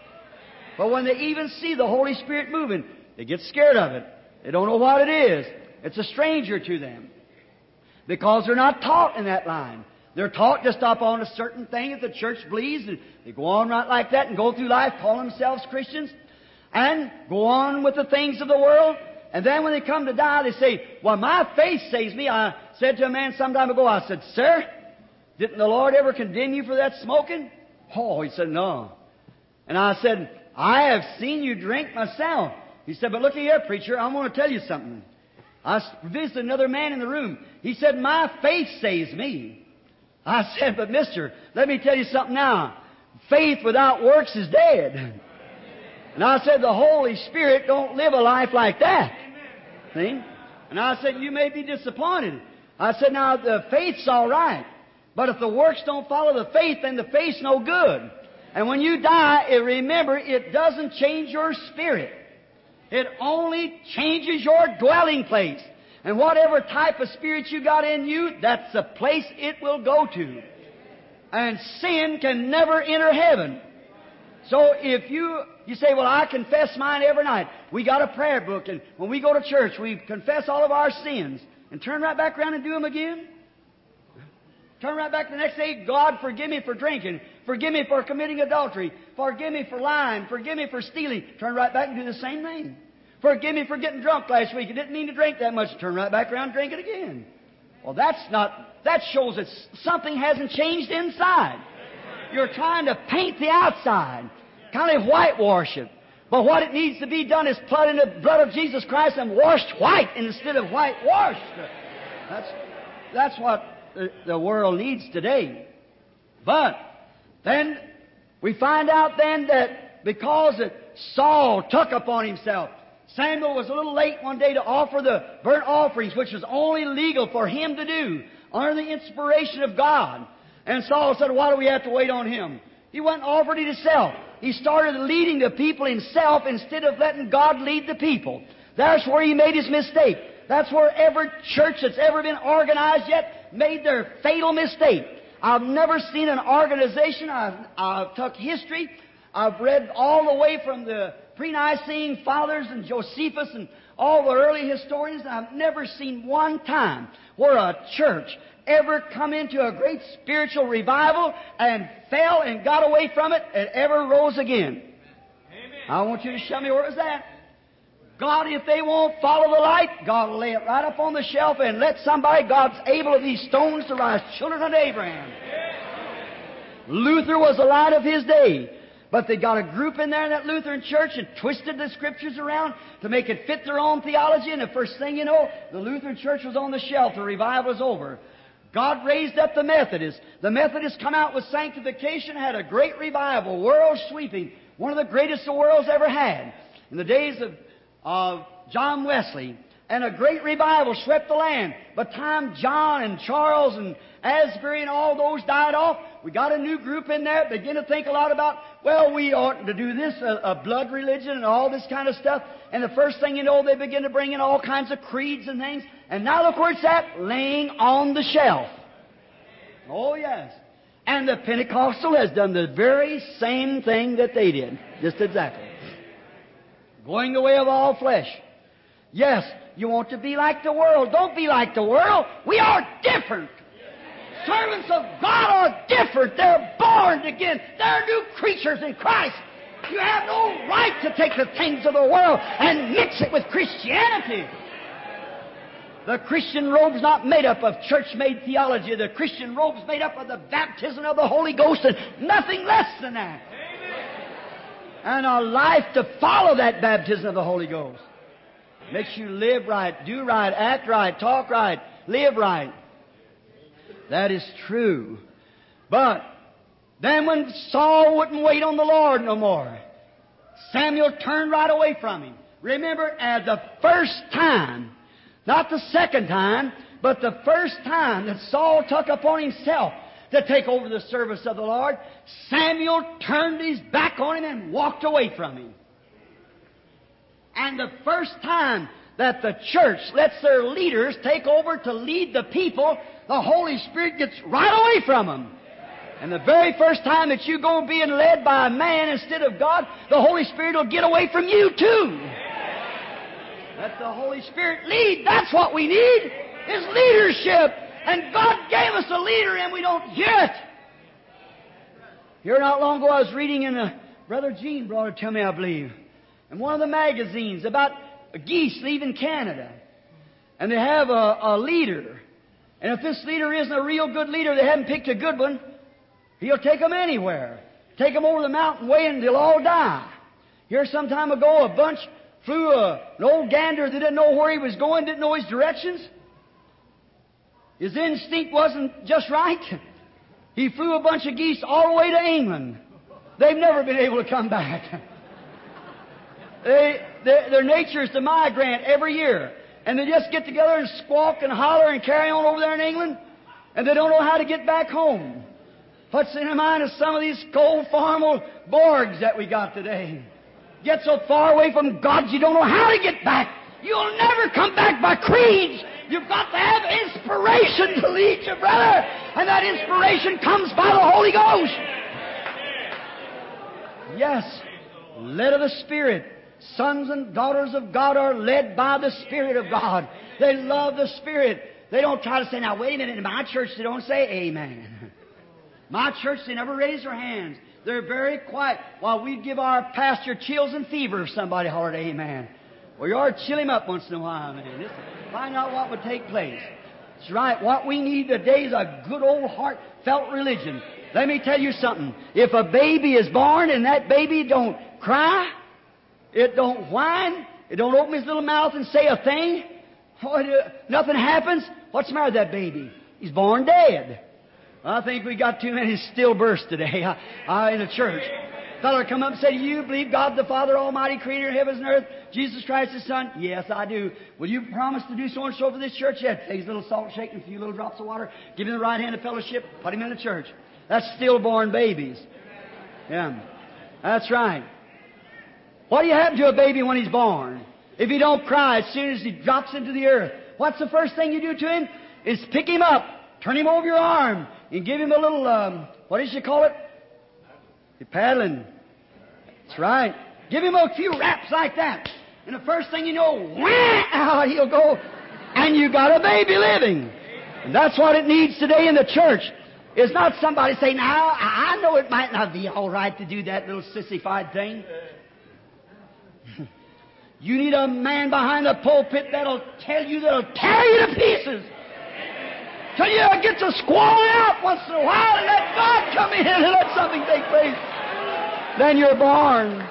But when they even see the Holy Spirit moving, they get scared of it. They don't know what it is. It's a stranger to them. Because they're not taught in that line. They're taught just up on a certain thing that the church believes, and they go on right like that and go through life calling themselves Christians and go on with the things of the world. And then when they come to die, they say, well, my faith saves me. I said to a man some time ago, I said, sir, didn't the Lord ever condemn you for that smoking? Oh, he said, no. And I said, I have seen you drink myself. He said, but look here, preacher, I want to tell you something. I visited another man in the room. He said, my faith saves me. I said, but mister, let me tell you something now. Faith without works is dead. And I said, the Holy Spirit don't live a life like that. See? And I said, you may be disappointed. I said, now, the faith's all right. But if the works don't follow the faith, then the faith's no good. And when you die, remember, it doesn't change your spirit. It only changes your dwelling place. And whatever type of spirit you got in you, that's the place it will go to. And sin can never enter heaven. So if you say, well, I confess mine every night. We got a prayer book, and when we go to church, we confess all of our sins. And turn right back around and do them again. Turn right back the next day, God, forgive me for drinking. Forgive me for committing adultery. Forgive me for lying. Forgive me for stealing. Turn right back and do the same thing. Forgive me for getting drunk last week. I didn't mean to drink that much. Turn right back around and drink it again. Well, that shows that something hasn't changed inside. You're trying to paint the outside, kind of whitewash it. But what it needs to be done is put in the blood of Jesus Christ and washed white instead of whitewashed. That's what the world needs today. But then we find out then that because Saul took upon himself, Samuel was a little late one day to offer the burnt offerings, which was only legal for him to do under the inspiration of God. And Saul said, why do we have to wait on him? He went and offered it himself. He started leading the people himself instead of letting God lead the people. That's where he made his mistake. That's where every church that's ever been organized yet made their fatal mistake. I've never seen an organization. I've took history. I've read all the way from the pre-Nicene fathers and Josephus and all the early historians. I've never seen one time where a church ever come into a great spiritual revival and fell and got away from it and ever rose again. Amen. I want you to show me where it was at. God, if they won't follow the light, God will lay it right up on the shelf and let somebody, God's able of these stones to rise children of Abraham. Luther was the light of his day. But they got a group in there in that Lutheran church and twisted the Scriptures around to make it fit their own theology. And the first thing you know, the Lutheran church was on the shelf. The revival was over. God raised up the Methodists. The Methodists come out with sanctification, had a great revival, world sweeping, one of the greatest the world's ever had. In the days of John Wesley, and a great revival swept the land. By the time John and Charles and Asbury and all those died off, we got a new group in there, begin to think a lot about, well, we ought to do this, a blood religion and all this kind of stuff. And the first thing you know, they begin to bring in all kinds of creeds and things. And now look where it's at, laying on the shelf. Oh, yes. And the Pentecostal has done the very same thing that they did. Just exactly. Going the way of all flesh. Yes, you want to be like the world. Don't be like the world. We are different. Servants of God are different. They're born again. They're new creatures in Christ. You have no right to take the things of the world and mix it with Christianity. The Christian robe's not made up of church-made theology. The Christian robe's made up of the baptism of the Holy Ghost and nothing less than that. And a life to follow that baptism of the Holy Ghost. Makes you live right, do right, act right, talk right, live right. That is true. But then when Saul wouldn't wait on the Lord no more, Samuel turned right away from him. Remember, at the first time, not the second time, but the first time that Saul took upon himself to take over the service of the Lord, Samuel turned his back on him and walked away from him. And the first time that the church lets their leaders take over to lead the people, the Holy Spirit gets right away from them. And the very first time that you go being led by a man instead of God, the Holy Spirit will get away from you too. Let the Holy Spirit lead. That's what we need, is leadership. And God gave us a leader and we don't hear it. Here not long ago I was reading in Brother Gene brought it to me, I believe, in one of the magazines about geese leaving Canada. And they have a leader. And if this leader isn't a real good leader, they haven't picked a good one, he'll take them anywhere. Take them over the mountain way and they'll all die. Here some time ago, a bunch flew an old gander that didn't know where he was going, didn't know his directions. His instinct wasn't just right. He flew a bunch of geese all the way to England. They've never been able to come back. Their nature is to migrate every year. And they just get together and squawk and holler and carry on over there in England. And they don't know how to get back home. Puts in the mind of some of these cold formal Borgs that we got today. Get so far away from God you don't know how to get back. You'll never come back by creeds. You've got to have inspiration to lead you, brother. And that inspiration comes by the Holy Ghost. Yes, led of the Spirit. Sons and daughters of God are led by the Spirit of God. They love the Spirit. They don't try to say, now wait a minute, in my church they don't say amen. My church, they never raise their hands. They're very quiet. While we'd give our pastor chills and fever if somebody hollered amen. Or you ought to chill him up once in a while, man. Just find out what would take place. That's right. What we need today is a good old heartfelt religion. Let me tell you something. If a baby is born and that baby don't cry, it don't whine, it don't open his little mouth and say a thing, nothing happens, what's the matter with that baby? He's born dead. I think we got too many stillbirths today in the church. A fellow come up and say, "You believe God the Father Almighty, Creator of heavens and earth, Jesus Christ His Son?" "Yes, I do." "Will you promise to do so and so for this church?" "Yeah." Take a little salt shake and a few little drops of water, give him the right hand of fellowship, put him in the church. That's stillborn babies. Yeah, that's right. What do you happen to a baby when he's born? If he don't cry as soon as he drops into the earth, what's the first thing you do to him? Is pick him up, turn him over your arm, and give him a little, what did you call it? You're paddling. That's right. Give him a few raps like that. And the first thing you know, wham, out he'll go, and you got a baby living. And that's what it needs today in the church. It's not somebody saying, "Now, I know it might not be all right to do that little sissified thing." You need a man behind the pulpit that'll tear you to pieces. Till you get to squalling out once in a while and let God come in and let something take place. Then you're born.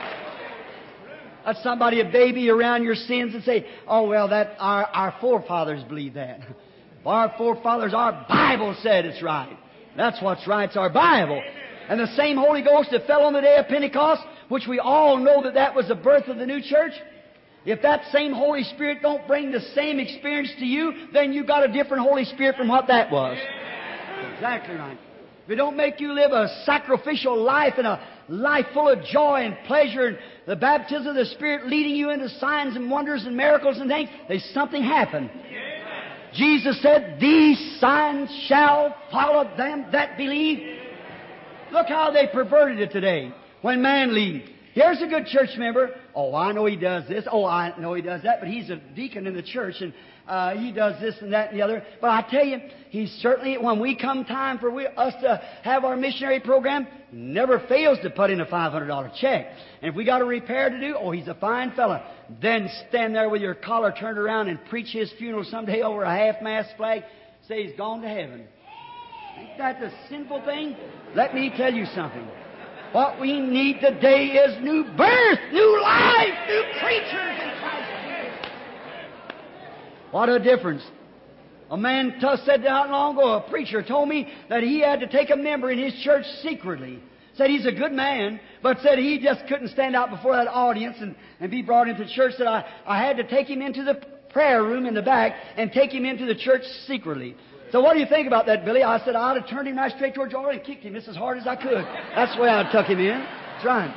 Let somebody, a baby, around your sins and say, "Oh, well, that our forefathers believed that." Our forefathers, our Bible said it's right. That's what's right. It's our Bible. And the same Holy Ghost that fell on the day of Pentecost, which we all know that was the birth of the new church, if that same Holy Spirit don't bring the same experience to you, then you got a different Holy Spirit from what that was. Exactly right. If it don't make you live a sacrificial life and a life full of joy and pleasure and the baptism of the Spirit leading you into signs and wonders and miracles and things, there's something happened. Jesus said, "These signs shall follow them that believe." Look how they perverted it today. When man leads, here's a good church member. "Oh, I know he does this. Oh, I know he does that, but he's a deacon in the church, and he does this and that and the other." But I tell you, he's certainly, when we come time for us to have our missionary program, never fails to put in a $500 check. And if we got a repair to do, oh, he's a fine fella. Then stand there with your collar turned around and preach his funeral someday over a half-mast flag, say he's gone to heaven. Ain't that the sinful thing? Let me tell you something. What we need today is new birth, new life, new creatures in Christ Jesus. What a difference. A man said not long ago, a preacher told me that he had to take a member in his church secretly. Said he's a good man, but said he just couldn't stand out before that audience and be brought into church. That I had to take him into the prayer room in the back and take him into the church secretly. So what do you think about that, Billy? I said I'd have turned him right straight toward Jordan and kicked him just as hard as I could. That's the way I took him in. That's right.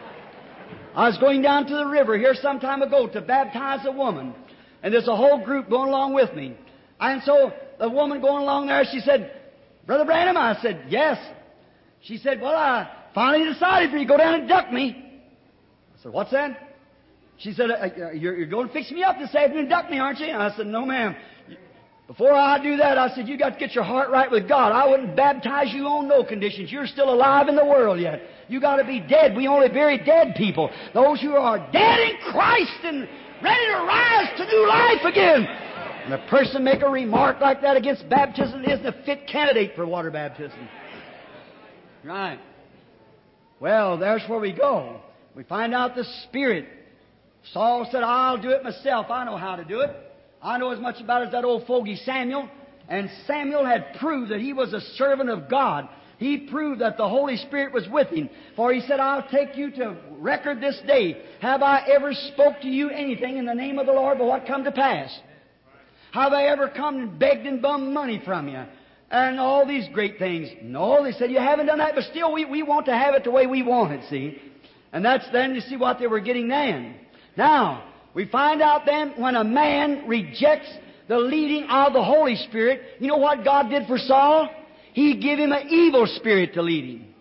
I was going down to the river here some time ago to baptize a woman. And there's a whole group going along with me. And so the woman going along there, she said, "Brother Branham?" I said, "Yes." She said, "Well, I finally decided for you to go down and duck me." I said, "What's that?" She said, you're going to fix me up this afternoon and duck me, aren't you?" And I said, "No, ma'am. Before I do that," I said, "you got to get your heart right with God. I wouldn't baptize you on no conditions. You're still alive in the world yet. You got to be dead. We only bury dead people. Those who are dead in Christ and ready to rise to new life again." And a person make a remark like that against baptism isn't a fit candidate for water baptism. Right. Well, there's where we go. We find out the Spirit. Saul said, "I'll do it myself. I know how to do it. I know as much about it as that old fogey Samuel." And Samuel had proved that he was a servant of God. He proved that the Holy Spirit was with him. For he said, "I'll take you to record this day. Have I ever spoke to you anything in the name of the Lord but what come to pass? Have I ever come and begged and bummed money from you? And all these great things." No, they said, "You haven't done that, but still we want to have it the way we want it," see? And that's then, you see what they were getting then. Now, we find out then when a man rejects the leading of the Holy Spirit, you know what God did for Saul? He gave him an evil spirit to lead him.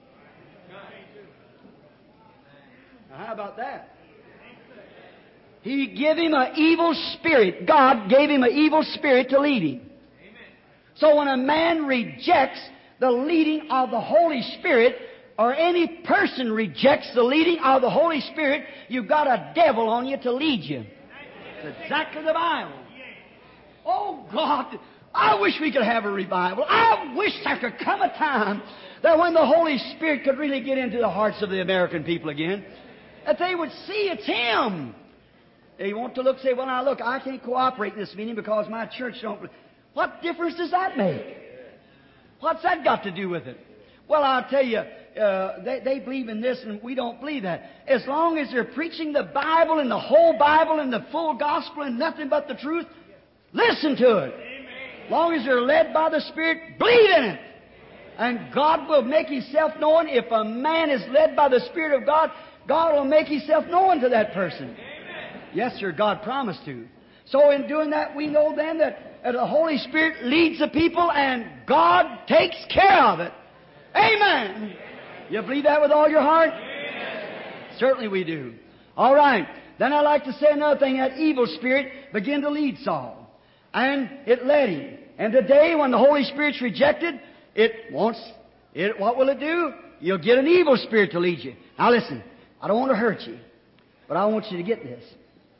Now, how about that? He gave him an evil spirit. God gave him an evil spirit to lead him. So when a man rejects the leading of the Holy Spirit, or any person rejects the leading of the Holy Spirit, you've got a devil on you to lead you. It's exactly the Bible. Oh, God, I wish we could have a revival. I wish there could come a time that when the Holy Spirit could really get into the hearts of the American people again, that they would see it's Him. They want to look, say, well, now look, I can't cooperate in this meeting because my church don't. What difference does that make? What's that got to do with it? Well, I'll tell you, they believe in this and we don't believe that. As long as they're preaching the Bible and the whole Bible and the full gospel and nothing but the truth, listen to it. As long as they're led by the Spirit, believe in it. And God will make Himself known. If a man is led by the Spirit of God, God will make Himself known to that person. Yes, sir, God promised to. So in doing that, we know then that the Holy Spirit leads the people and God takes care of it. Amen. You believe that with all your heart? Certainly we do. All right. Then I'd like to say another thing. That evil spirit began to lead Saul. And it led him. And today, when the Holy Spirit's rejected, what will it do? You'll get an evil spirit to lead you. Now listen, I don't want to hurt you, but I want you to get this.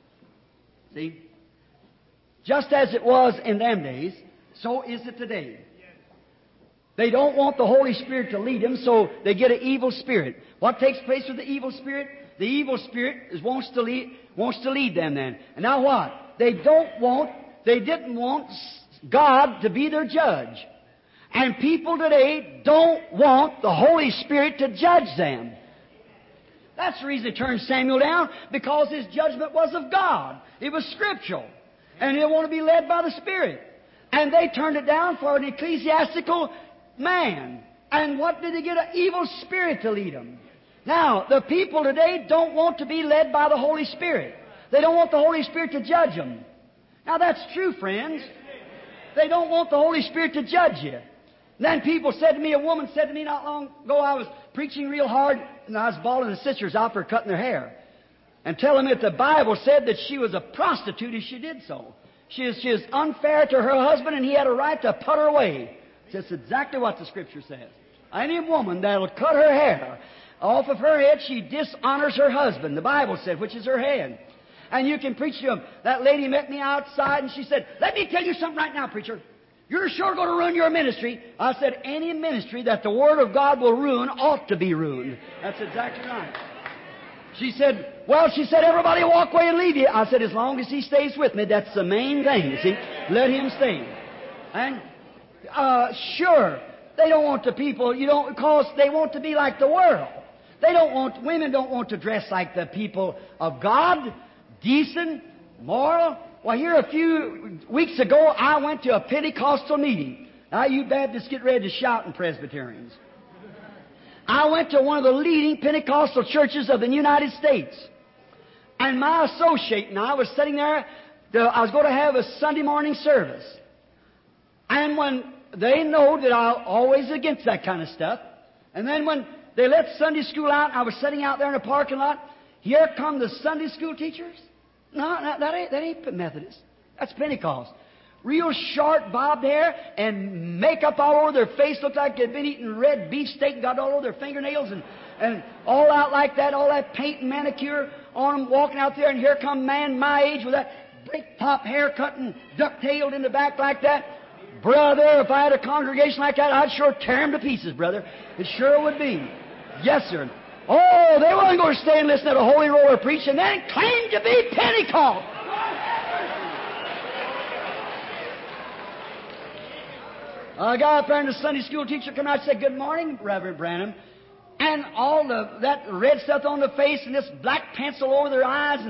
See? Just as it was in them days, so is it today. They don't want the Holy Spirit to lead them, so they get an evil spirit. What takes place with the evil spirit? The evil spirit wants to lead them then. And now what? They didn't want God to be their judge. And people today don't want the Holy Spirit to judge them. That's the reason they turned Samuel down, because his judgment was of God. It was scriptural. And they want to be led by the Spirit. And they turned it down for an ecclesiastical man. And what did they get? An evil spirit to lead them. Now, the people today don't want to be led by the Holy Spirit. They don't want the Holy Spirit to judge them. Now, that's true, friends. They don't want the Holy Spirit to judge you. And then a woman said to me not long ago, I was preaching real hard, and I was bawling the sisters out for cutting their hair. And telling me that the Bible said that she was a prostitute if she did so. She is unfair to her husband, and he had a right to put her away. That's exactly what the Scripture says. Any woman that will cut her hair off of her head, she dishonors her husband, the Bible said, which is her head. And you can preach to him. That lady met me outside, and she said, let me tell you something right now, preacher. You're sure going to ruin your ministry. I said, any ministry that the Word of God will ruin ought to be ruined. That's exactly right. She said, everybody walk away and leave you. I said, as long as he stays with me, that's the main thing, you see. Let him stay. And, sure, they don't want the people, because they want to be like the world. Women don't want to dress like the people of God, decent, moral. Well, here a few weeks ago, I went to a Pentecostal meeting. Now, you Baptists get ready to shout in Presbyterians. I went to one of the leading Pentecostal churches of the United States. And my associate and I was sitting there. I was going to have a Sunday morning service. And when they know that I'm always against that kind of stuff. And then when they let Sunday school out, I was sitting out there in the parking lot. Here come the Sunday school teachers. No, that ain't Methodist. That's Pentecost. Real short bobbed hair and makeup all over their face. Looked like they'd been eating red beefsteak and got all over their fingernails and all out like that, all that paint and manicure on them, walking out there. And here come a man my age with that big top haircut and duck-tailed in the back like that. Brother, if I had a congregation like that, I'd sure tear them to pieces, brother. It sure would be. Yes, sir. Oh, they weren't going to stay and listen to the Holy Roller preach and then claim to be Pentecost. I got up there and the Sunday school teacher came out and said, good morning, Reverend Branham. And all that red stuff on the face and this black pencil over their eyes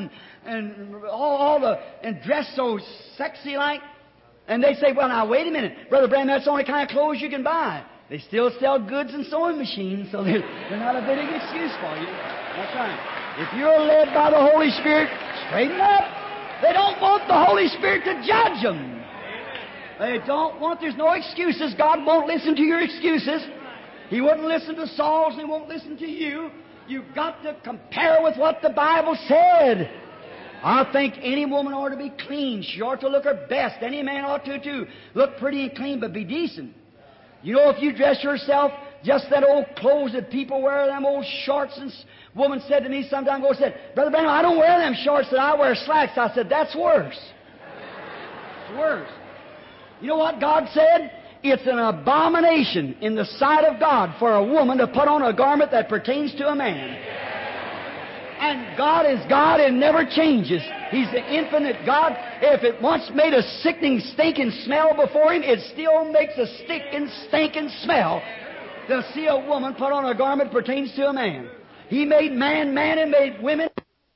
and dressed so sexy like. And they say, well, now, wait a minute. Brother Branham, that's the only kind of clothes you can buy. They still sell goods and sewing machines, so they're not a big excuse for you. That's right. If you're led by the Holy Spirit, straighten up. They don't want the Holy Spirit to judge them. They don't want, there's no excuses. God won't listen to your excuses. He wouldn't listen to Saul's and He won't listen to you. You've got to compare with what the Bible said. I think any woman ought to be clean. She ought to look her best. Any man ought to, too. Look pretty and clean, but be decent. You know, if you dress yourself just that old clothes that people wear, them old shorts. And woman said to me some time ago, said, Brother Branham, I don't wear them shorts, that I wear slacks. I said, that's worse. It's worse. You know what God said? It's an abomination in the sight of God for a woman to put on a garment that pertains to a man. And God is God and never changes. He's the infinite God. If it once made a sickening, stinking smell before Him, it still makes a stinking smell to see a woman put on a garment that pertains to a man. He made man man and made women.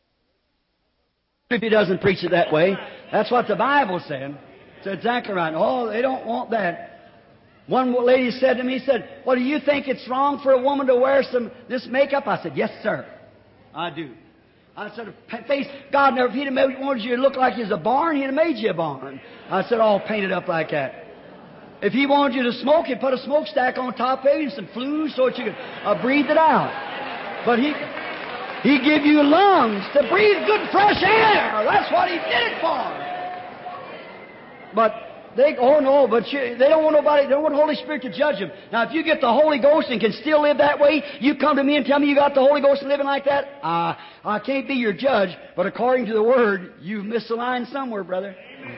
If He doesn't preach it that way, that's what the Bible said. It's exactly right. Oh, they don't want that. One lady said to me, said, well, do you think it's wrong for a woman to wear this makeup? I said, yes, sir. I do. I said, face, God never, if He'd have wanted you to look like you was a barn, He'd have made you a barn. I said, all painted up like that. If He wanted you to smoke, He'd put a smokestack on top of you and some flues so that you could breathe it out. But He give you lungs to breathe good fresh air. That's what He did it for. But they don't want nobody, they don't want the Holy Spirit to judge them. Now, if you get the Holy Ghost and can still live that way, you come to me and tell me you got the Holy Ghost and living like that, I can't be your judge, but according to the Word, you've missed the line somewhere, brother.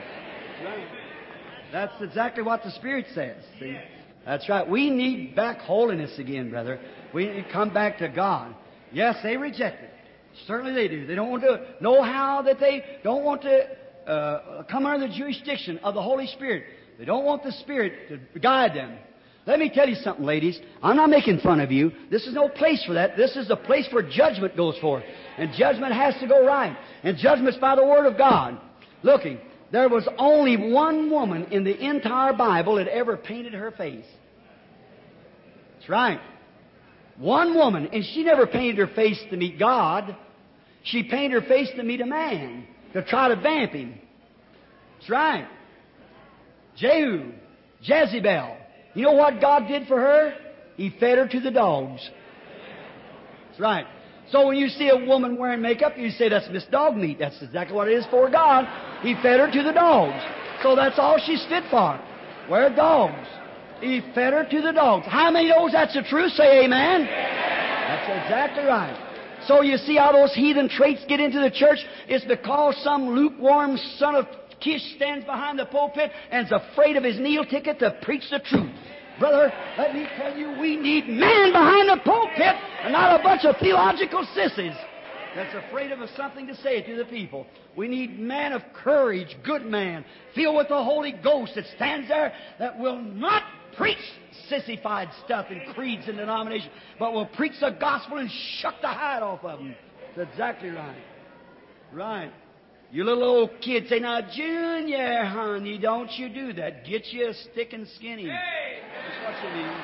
That's exactly what the Spirit says. See? That's right. We need back holiness again, brother. We need to come back to God. Yes, they reject it. Certainly they do. They don't want to know how that they don't want to come under the jurisdiction of the Holy Spirit. They don't want the Spirit to guide them. Let me tell you something, ladies. I'm not making fun of you. This is no place for that. This is a place where judgment goes forth. And judgment has to go right. And judgment's by the Word of God. Looking, there was only one woman in the entire Bible that ever painted her face. That's right. One woman. And she never painted her face to meet God. She painted her face to meet a man, to try to vamp him. That's right. Jehu, Jezebel. You know what God did for her? He fed her to the dogs. That's right. So when you see a woman wearing makeup, you say, that's Miss Dog Meat. That's exactly what it is for God. He fed her to the dogs. So that's all she's fit for. Wear dogs. He fed her to the dogs. How many knows that's the truth? Say amen. That's exactly right. So you see how those heathen traits get into the church? It's because some lukewarm son of Kish stands behind the pulpit and is afraid of his meal ticket to preach the truth. Brother, let me tell you, we need man behind the pulpit and not a bunch of theological sissies that's afraid of something to say to the people. We need man of courage, good man, filled with the Holy Ghost that stands there that will not preach sissified stuff and creeds and denominations, but will preach the gospel and shuck the hide off of them. That's exactly right. Right. You little old kids say, now, Junior, honey, don't you do that. Get you a stick and skinny. That's what you need.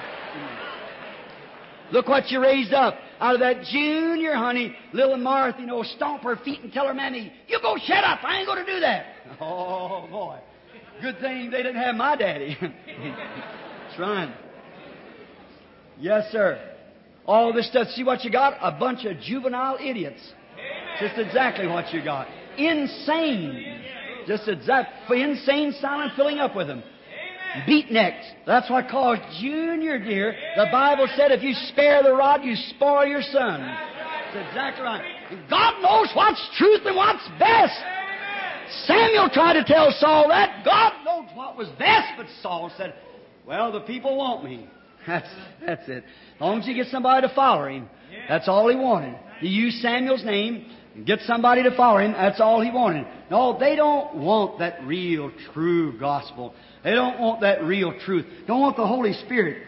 Look what you raised up out of that Junior, honey. Little Martha, stomp her feet and tell her mammy, you go shut up. I ain't going to do that. Oh, boy. Good thing they didn't have my daddy. That's right. Yes, sir. All this stuff, see what you got? A bunch of juvenile idiots. Just exactly what you got. Insane. Just exactly. Insane, silent, filling up with them. Beatniks. That's what caused Junior, dear. The Bible said if you spare the rod, you spoil your son. That's exactly right. And God knows what's truth and what's best. Samuel tried to tell Saul that. God knows what was best, but Saul said, well, the people want me. That's it. As long as you get somebody to follow him, that's all he wanted. He used Samuel's name and get somebody to follow him. That's all he wanted. No, they don't want that real, true gospel. They don't want that real truth. Don't want the Holy Spirit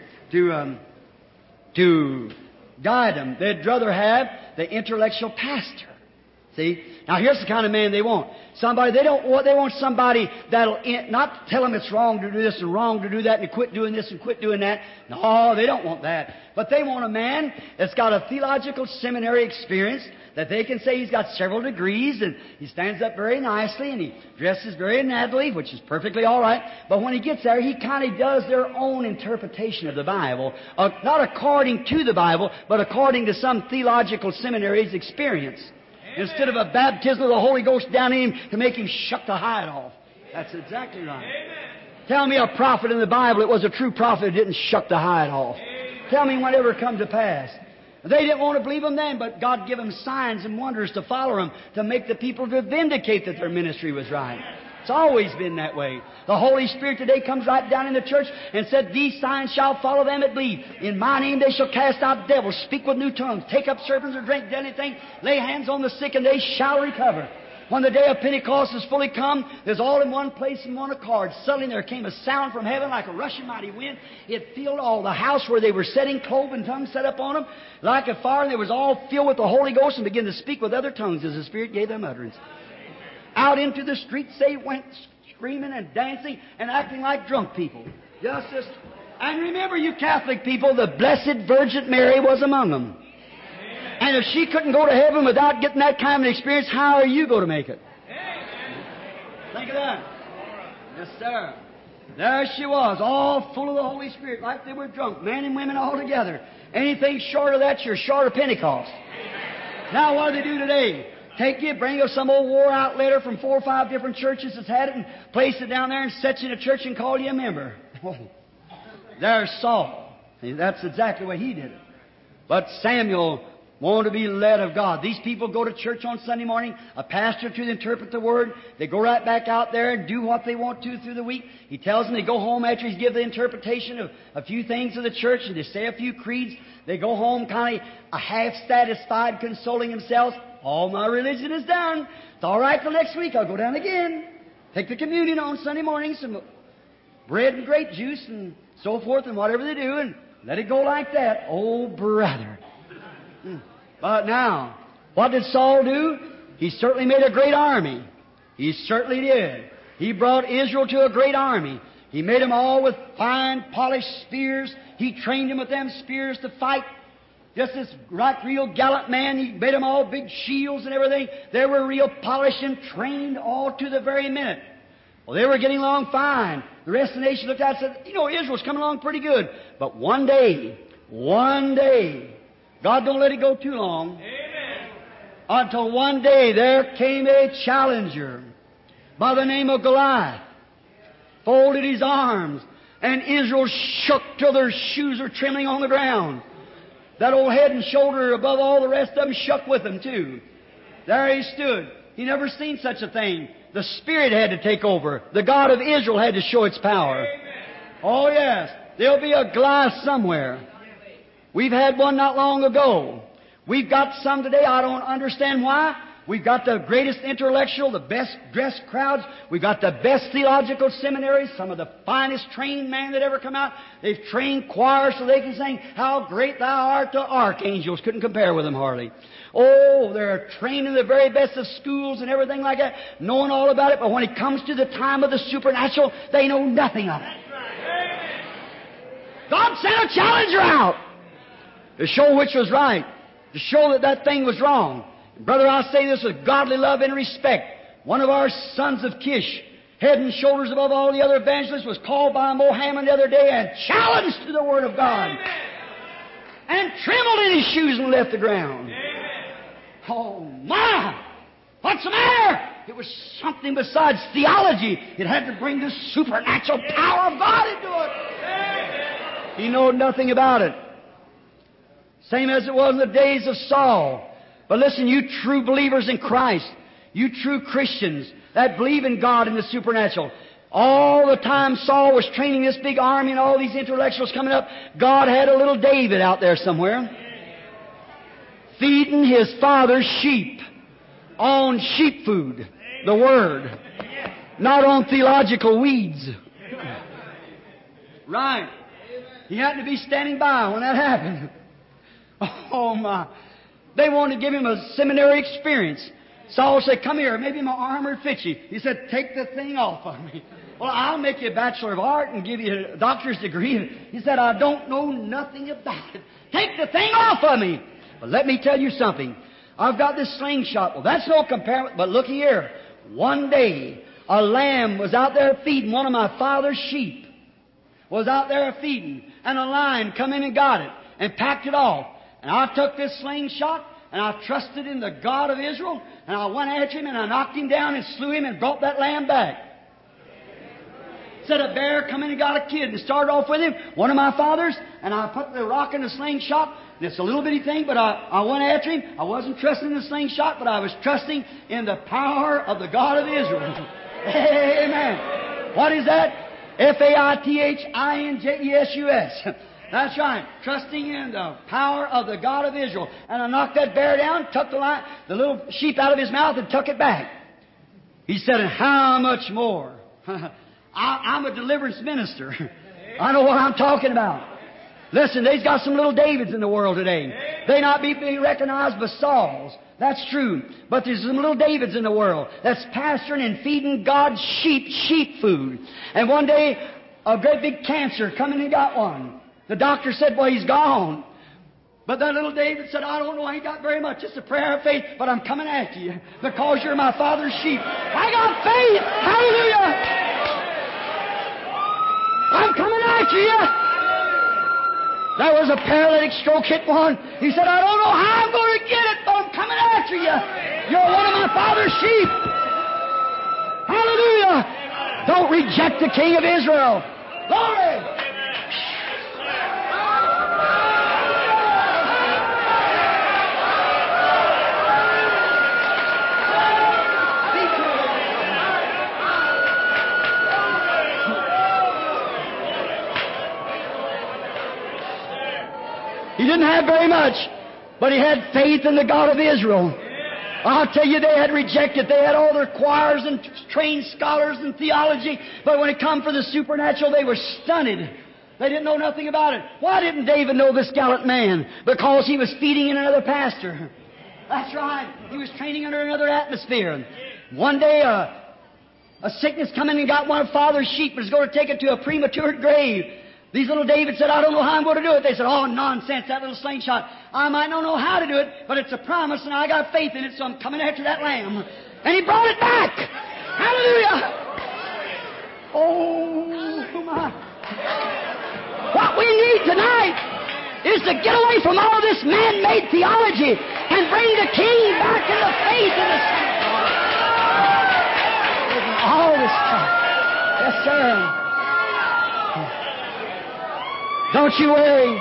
to guide them. They'd rather have the intellectual pastor. See? Now here's the kind of man they want. They want somebody that'll not tell them it's wrong to do this and wrong to do that and quit doing this and quit doing that. No, they don't want that. But they want a man that's got a theological seminary experience, that they can say he's got several degrees and he stands up very nicely and he dresses very nattily, which is perfectly all right. But when he gets there, he kind of does their own interpretation of the Bible, not according to the Bible, but according to some theological seminary's experience. Instead of a baptism of the Holy Ghost down in him to make him shuck the hide off. That's exactly right. Amen. Tell me a prophet in the Bible that was a true prophet that didn't shuck the hide off. Amen. Tell me when it ever come to pass. They didn't want to believe them then, but God gave them signs and wonders to follow them, to make the people to vindicate that their ministry was right. It's always been that way. The Holy Spirit today comes right down in the church and said, "These signs shall follow them that believe. In my name they shall cast out devils, speak with new tongues, take up serpents or drink deadly things, lay hands on the sick, and they shall recover." When the day of Pentecost is fully come, there's all in one place in one accord. Suddenly there came a sound from heaven like a rushing mighty wind. It filled all the house where they were sitting, cloven tongues set up on them, like a fire, and they was all filled with the Holy Ghost and began to speak with other tongues as the Spirit gave them utterance. Out into the streets they went, screaming and dancing and acting like drunk people. And remember, you Catholic people, the Blessed Virgin Mary was among them. And if she couldn't go to heaven without getting that kind of experience, how are you going to make it? Think of that. Yes, sir. There she was, all full of the Holy Spirit, like they were drunk, men and women all together. Anything short of that, you're short of Pentecost. Now, what do they do today? Bring us some old wore-out letter from 4 or 5 different churches that's had it and place it down there and set you in a church and call you a member. Oh, there's Saul. That's exactly what he did it. But Samuel wanted to be led of God. These people go to church on Sunday morning, a pastor to interpret the Word. They go right back out there and do what they want to through the week. He tells them they go home after he's given the interpretation of a few things of the church and they say a few creeds. They go home kind of half-satisfied, consoling themselves. All my religion is done. It's all right till next week. I'll go down again. Take the communion on Sunday morning, some bread and grape juice and so forth and whatever they do, and let it go like that. Oh, brother. But now, what did Saul do? He certainly made a great army. He certainly did. He brought Israel to a great army. He made them all with fine, polished spears. He trained them with them spears to fight. Just this real gallant man, he made them all big shields and everything. They were real polished and trained all to the very minute. Well, they were getting along fine. The rest of the nation looked out and said, Israel's coming along pretty good. But one day, God don't let it go too long. Amen. Until one day there came a challenger by the name of Goliath, folded his arms, and Israel shook till their shoes were trembling on the ground. That old head and shoulder above all the rest of them shook with him too. There he stood. He never seen such a thing. The Spirit had to take over. The God of Israel had to show its power. Amen. Oh yes, there'll be a Goliath somewhere. We've had one not long ago. We've got some today. I don't understand why. We've got the greatest intellectual, the best dressed crowds. We've got the best theological seminaries, some of the finest trained men that ever come out. They've trained choirs so they can sing, "How great thou art," the archangels. Couldn't compare with them hardly. Oh, they're trained in the very best of schools and everything like that, knowing all about it. But when it comes to the time of the supernatural, they know nothing of it. God sent a challenger out to show which was right, to show that thing was wrong. Brother, I say this with godly love and respect. One of our sons of Kish, head and shoulders above all the other evangelists, was called by Mohammed the other day and challenged to the Word of God. Amen. And trembled in his shoes and left the ground. Amen. Oh, my! What's the matter? It was something besides theology. It had to bring the supernatural power of God into it. Amen. He knew nothing about it. Same as it was in the days of Saul. But listen, you true believers in Christ, you true Christians that believe in God and the supernatural, all the time Saul was training this big army and all these intellectuals coming up, God had a little David out there somewhere feeding his father's sheep on sheep food, the Word, not on theological weeds. Right. He happened to be standing by when that happened. Oh, my. They wanted to give him a seminary experience. Saul said, "Come here, maybe my armor fits you." He said, "Take the thing off of me." "Well, I'll make you a Bachelor of Art and give you a doctor's degree." He said, "I don't know nothing about it. Take the thing off of me." But let me tell you something. I've got this slingshot. Well, that's no comparison. But look here. One day, a lamb was out there feeding one of my father's sheep. Was out there feeding. And a lion come in and got it and packed it off. And I took this slingshot, and I trusted in the God of Israel, and I went after him, and I knocked him down and slew him and brought that lamb back. Said a bear come in and got a kid and started off with him, one of my fathers, and I put the rock in the slingshot. It's a little bitty thing, but I went after him. I wasn't trusting in the slingshot, but I was trusting in the power of the God of Israel. Amen. What is that? Faithinjesus. That's right. Trusting in the power of the God of Israel. And I knocked that bear down, took the little sheep out of his mouth, and took it back. He said, and how much more? I'm a deliverance minister. I know what I'm talking about. Listen, they's got some little Davids in the world today. They not be recognized by Sauls. That's true. But there's some little Davids in the world that's pastoring and feeding God's sheep food. And one day, a great big cancer come in and got one. The doctor said, well, he's gone. But that little David said, I don't know, I ain't got very much. It's a prayer of faith, but I'm coming after you because you're my father's sheep. I got faith. Hallelujah. I'm coming after you. There was a paralytic stroke hit one. He said, I don't know how I'm going to get it, but I'm coming after you. You're one of my father's sheep. Hallelujah. Don't reject the King of Israel. Glory. He didn't have very much, but he had faith in the God of Israel. I'll tell you, they had rejected. They had all their choirs and trained scholars in theology, but when it come for the supernatural, they were stunned. They didn't know nothing about it. Why didn't David know this gallant man? Because he was feeding in another pasture. That's right. He was training under another atmosphere. One day, a sickness come in and got one of Father's sheep and was going to take it to a premature grave. These little David said, I don't know how I'm going to do it. They said, oh, nonsense, that little slingshot. I might not know how to do it, but it's a promise, and I got faith in it, so I'm coming after that lamb. And he brought it back. Hallelujah. Oh, my. What we need tonight is to get away from all this man-made theology and bring the King back in the faith in the sanctuary. All this stuff. Yes, sir. Don't you worry.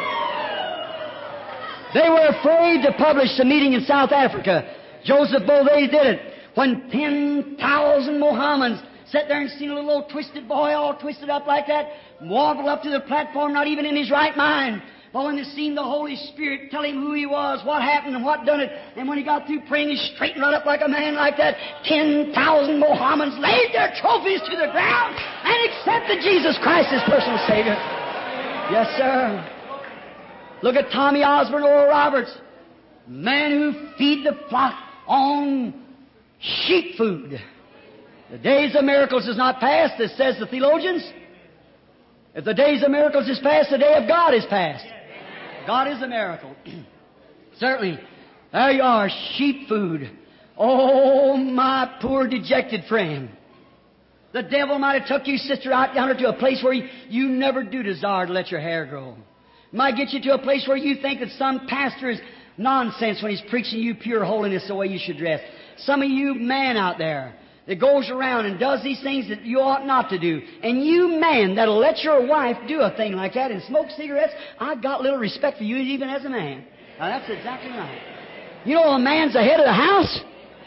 They were afraid to publish the meeting in South Africa. Joseph Boulay did it. When 10,000 Mohammedans sat there and seen a little old twisted boy all twisted up like that, waddle up to the platform, not even in his right mind. But when they seen the Holy Spirit tell him who he was, what happened and what done it, and when he got through praying, he straightened right up like a man like that. 10,000 Mohammedans laid their trophies to the ground and accepted Jesus Christ as personal Savior. Yes, sir. Look at Tommy Osborne, Oral Roberts, man who feed the flock on sheep food. The days of miracles is not past, as says the theologians. If the days of miracles is past, the day of God is past. God is a miracle. Certainly. There you are, sheep food. Oh, my poor dejected friend. The devil might have took you, sister, out yonder to a place where you never do desire to let your hair grow. Might get you to a place where you think that some pastor is nonsense when he's preaching you pure holiness the way you should dress. Some of you man out there that goes around and does these things that you ought not to do. And you man that'll let your wife do a thing like that and smoke cigarettes, I've got little respect for you even as a man. Now that's exactly right. You know a man's the head of the house?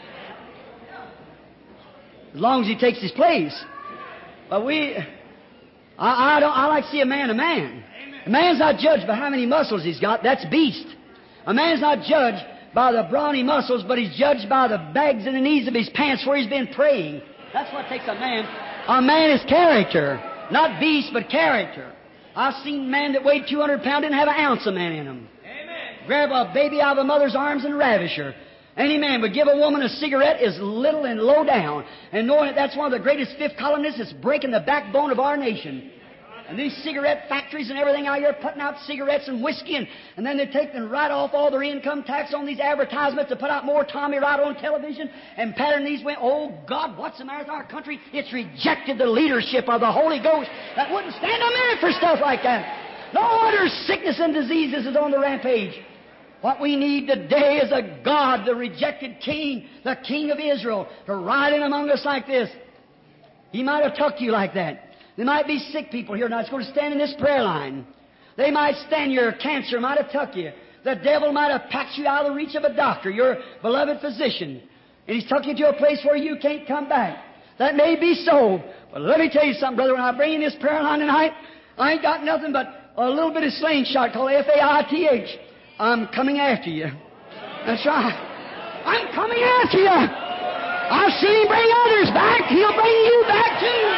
As long as he takes his place. But I like to see a man a man. A man's not judged by how many muscles he's got. That's beast. A man's not judged by the brawny muscles, but he's judged by the bags in the knees of his pants where he's been praying. That's what takes a man. A man is character. Not beast, but character. I've seen men that weighed 200 pounds didn't have an ounce of man in them. Amen. Grab a baby out of a mother's arms and ravish her. Any man would give a woman a cigarette is little and low down. And knowing that that's one of the greatest fifth columnists that's breaking the backbone of our nation. And these cigarette factories and everything out here putting out cigarettes and whiskey, and then they take and write off all their income tax on these advertisements to put out more Tommy right on television and pattern these women. Oh, God, what's the matter with our country? It's rejected the leadership of the Holy Ghost that wouldn't stand a minute for stuff like that. No wonder sickness and diseases is on the rampage. What we need today is a God, the rejected King, the King of Israel, to ride in among us like this. He might have tucked you like that. There might be sick people here now that's going to stand in this prayer line. They might stand. Your cancer might have took you. The devil might have packed you out of the reach of a doctor, your beloved physician, and he's took you to a place where you can't come back. That may be so. But let me tell you something, brother. When I bring in this prayer line tonight, I ain't got nothing but a little bit of slingshot called FAITH. I'm coming after you. That's right. I'm coming after you. I've seen Him bring others back. He'll bring you back too.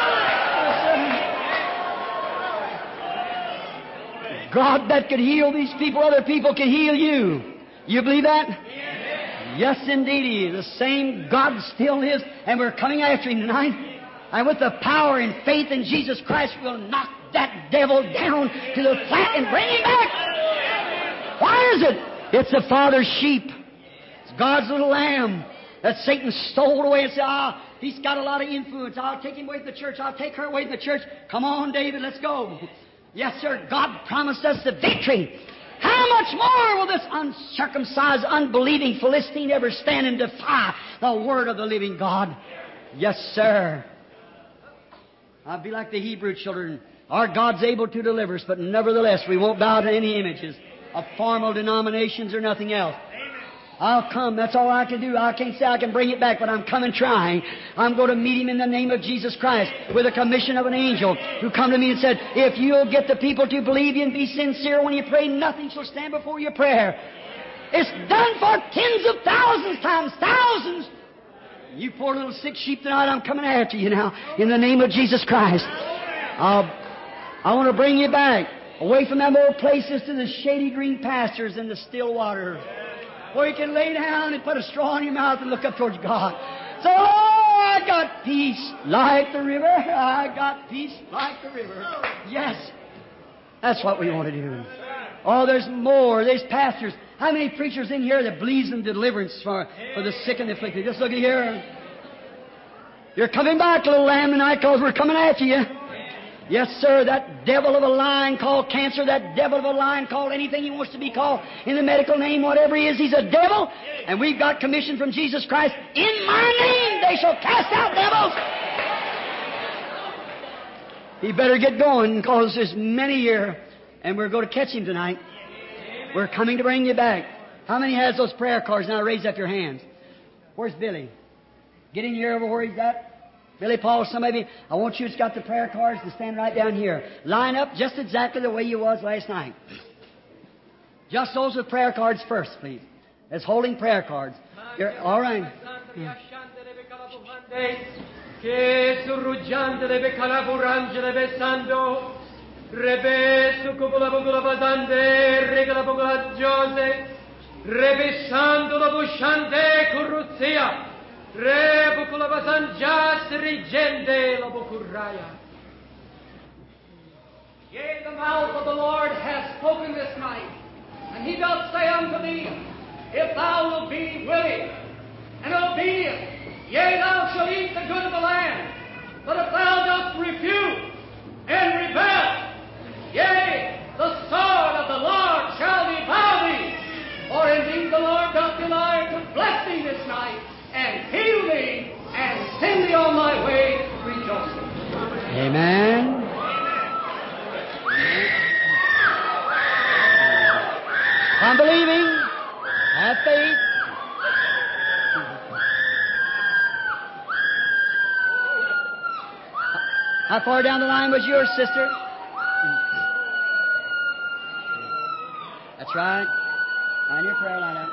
God that could heal these people, other people can heal you. You believe that? Yes, indeed He is. The same God still lives, and we're coming after Him tonight. And with the power and faith in Jesus Christ, we'll knock that devil down to the flat and bring him back. Why is it? It's the Father's sheep. It's God's little lamb that Satan stole away and said, he's got a lot of influence. I'll take him away from the church. I'll take her away from the church. Come on, David, let's go. Yes, sir, God promised us the victory. How much more will this uncircumcised, unbelieving Philistine ever stand and defy the Word of the living God? Yes, sir. I'll be like the Hebrew children. Our God's able to deliver us, but nevertheless we won't bow to any images of formal denominations or nothing else. I'll come. That's all I can do. I can't say I can bring it back, but I'm coming trying. I'm going to meet Him in the name of Jesus Christ with a commission of an angel who come to me and said, if you'll get the people to believe you and be sincere when you pray, nothing shall stand before your prayer. It's done for tens of thousands times thousands. You poor little sick sheep tonight, I'm coming after you now in the name of Jesus Christ. I want to bring you back away from them old places to the shady green pastures and the still water, where you can lay down and put a straw in your mouth and look up towards God. So, I got peace like the river. I got peace like the river. Yes, that's what we want to do. Oh, there's more. There's pastors. How many preachers in here that believes in deliverance for the sick and the afflicted? Just look at here. You're coming back, little lamb, tonight, because we're coming after you. Yes, sir, that devil of a lion called cancer, that devil of a lion called anything he wants to be called in the medical name, whatever he is, he's a devil. And we've got commission from Jesus Christ. In my name they shall cast out devils. He better get going, because there's many here, and we're going to catch him tonight. We're coming to bring you back. How many has those prayer cards? Now raise up your hands. Where's Billy? Get in here over where he's at. Billy Paul, somebody, I want you that's got the prayer cards to stand right down here. Line up just exactly the way you was last night. Just those with prayer cards first, please. As holding prayer cards. You're, all right. Yea, the mouth of the Lord hath spoken this night, and He doth say unto thee, if thou wilt be willing and obedient, yea, thou shalt eat the good of the land. But if thou dost refuse and rebel, yea, the sword of the Lord shall devour thee. For indeed the Lord doth desire to bless thee this night, and heal thee, and send thee on thy way rejoicing. Amen. I'm believing. Have faith. How far down the line was yours, sister? That's right. Line your prayer line up.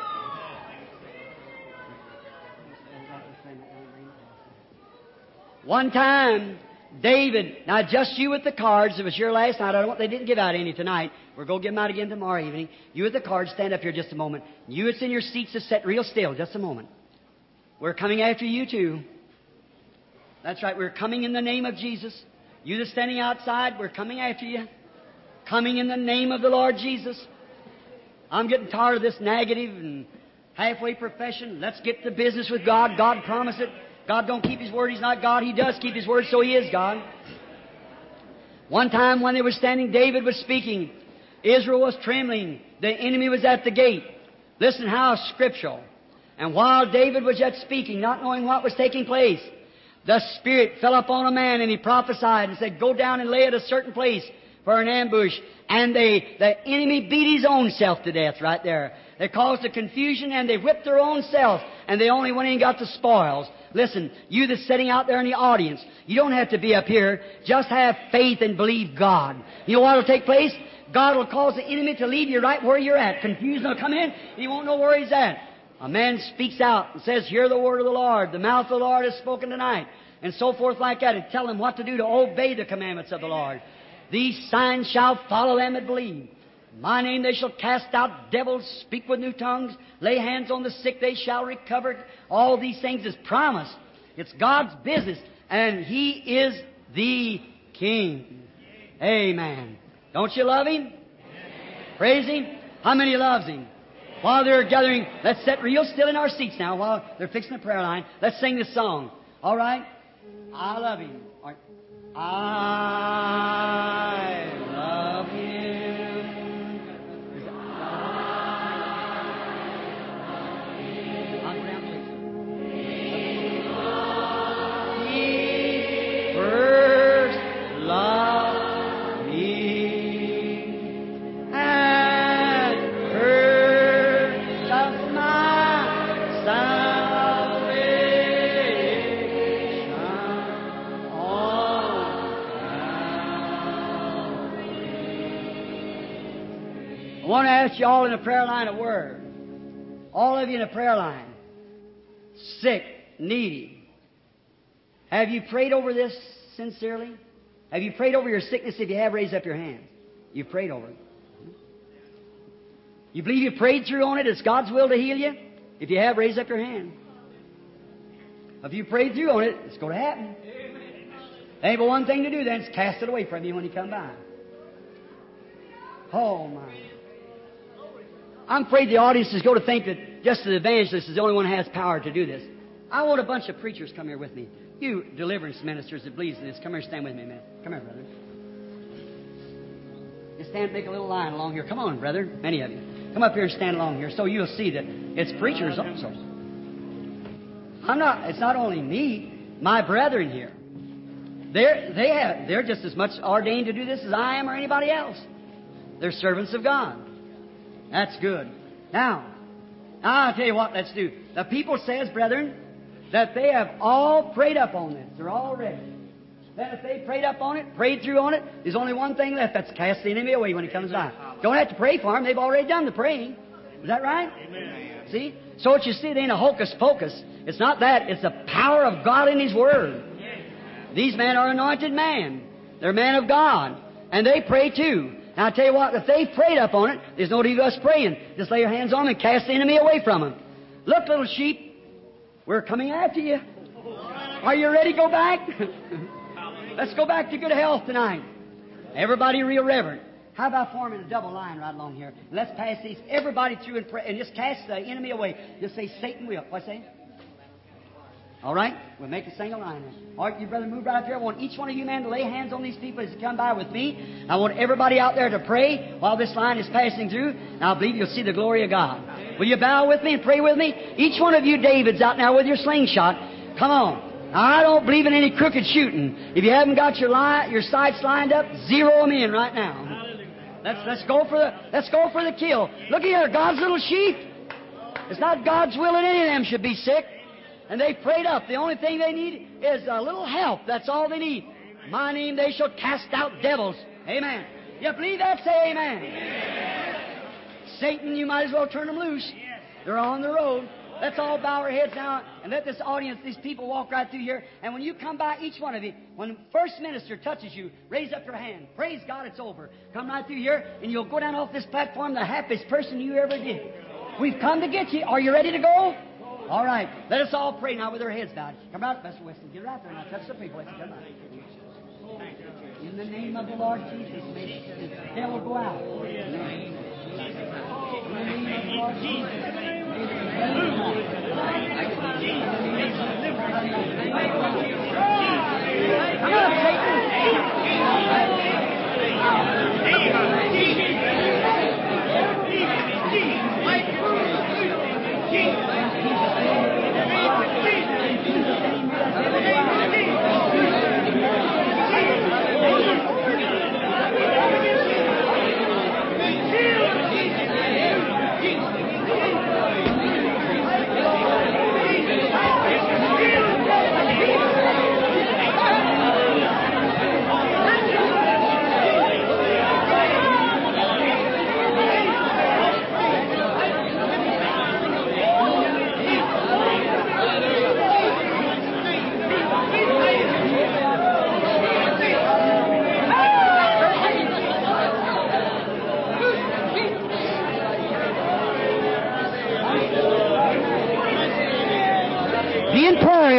One time, David, now just you with the cards, it was your last night. They didn't give out any tonight. We're going to give them out again tomorrow evening. You with the cards, stand up here just a moment. You that's in your seats, just sit real still just a moment. We're coming after you too. That's right, we're coming in the name of Jesus. You that's standing outside, we're coming after you. Coming in the name of the Lord Jesus. I'm getting tired of this negative and halfway profession. Let's get to business with God. God promised it. God don't keep His word. He's not God. He does keep His word, so He is God. One time when they were standing, David was speaking. Israel was trembling. The enemy was at the gate. Listen how scriptural. And while David was yet speaking, not knowing what was taking place, the Spirit fell upon a man and he prophesied and said, go down and lay at a certain place for an ambush. And the enemy beat his own self to death right there. They caused a confusion and they whipped their own self, and they only went in and got the spoils. Listen, you that's sitting out there in the audience, you don't have to be up here. Just have faith and believe God. You know what will take place? God will cause the enemy to leave you right where you're at. Confusion will come in, and you won't know where he's at. A man speaks out and says, hear the word of the Lord. The mouth of the Lord has spoken tonight. And so forth like that, and tell them what to do to obey the commandments of the Lord. These signs shall follow them that believe. In my name they shall cast out devils, speak with new tongues, lay hands on the sick, they shall recover. All these things is promised. It's God's business, and He is the King. Amen. Don't you love Him? Praise Him. How many loves Him? While they're gathering, let's sit real still in our seats now while they're fixing the prayer line. Let's sing this song. All right? I love Him. All right. I love Him. He first loved me and purchased my salvation on Calvary. I want to ask you all in the prayer line a word. All of you in the prayer line. Sick, needy. Have you prayed over this sincerely? Have you prayed over your sickness? If you have, raise up your hand. You've prayed over it. You believe you prayed through on it? It's God's will to heal you? If you have, raise up your hand. If you prayed through on it, it's going to happen. There ain't but one thing to do then, is cast it away from you when you come by. Oh, my. I'm afraid the audience is going to think that just the evangelist is the only one who has power to do this. I want a bunch of preachers come here with me. You deliverance ministers that believes in this, come here, stand with me, man. Come here, brother. Just stand, make a little line along here. Come on, brother. Many of you. Come up here and stand along here so you'll see that it's preachers also. It's not only me, my brethren here. They're just as much ordained to do this as I am or anybody else. They're servants of God. That's good. Now I'll tell you what, let's do. The people says, brethren, that they have all prayed up on this. They're all ready. Then if they prayed up on it, prayed through on it, there's only one thing left. That's cast the enemy away when he comes by. Don't have to pray for them. They've already done the praying. Is that right? Amen. See? So what you see, it ain't a hocus pocus. It's not that. It's the power of God in His Word. These men are anointed men. They're men of God. And they pray too. Now I tell you what, if they prayed up on it, there's no need of us praying. Just lay your hands on them and cast the enemy away from them. Look, little sheep, we're coming after you. Are you ready to go back? Let's go back to good health tonight. Everybody real reverent. How about forming a double line right along here? Let's pass these, everybody through and pray, and just cast the enemy away. Just say, Satan will. What's that? All right? We'll make a single line. All right, you brother, move right up here. I want each one of you, man, to lay hands on these people as they come by with me. I want everybody out there to pray while this line is passing through. And I believe you'll see the glory of God. Will you bow with me and pray with me? Each one of you Davids out now with your slingshot. Come on. Now, I don't believe in any crooked shooting. If you haven't got your sights lined up, zero them in right now. Let's go for the kill. Look here, God's little sheep. It's not God's will that any of them should be sick. And they prayed up. The only thing they need is a little help. That's all they need. In my name they shall cast out devils. Amen. You believe that? Say amen. Satan, you might as well turn them loose. They're on the road. Let's all bow our heads now and let this audience, these people walk right through here. And when you come by, each one of you, when the first minister touches you, raise up your hand. Praise God, it's over. Come right through here and you'll go down off this platform the happiest person you ever did. We've come to get you. Are you ready to go? All right. Let us all pray now with our heads bowed. Come out, Pastor Weston. Get right there now. Touch the people. Come out. In the name of the Lord Jesus, may the devil go out. In the name of the Lord Jesus, may the devil go out. Come on, Satan. Jesus.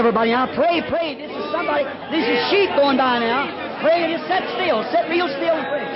everybody now. Pray, pray. This is somebody. This is sheep going by now. Pray. Just sit still. Sit real still and pray.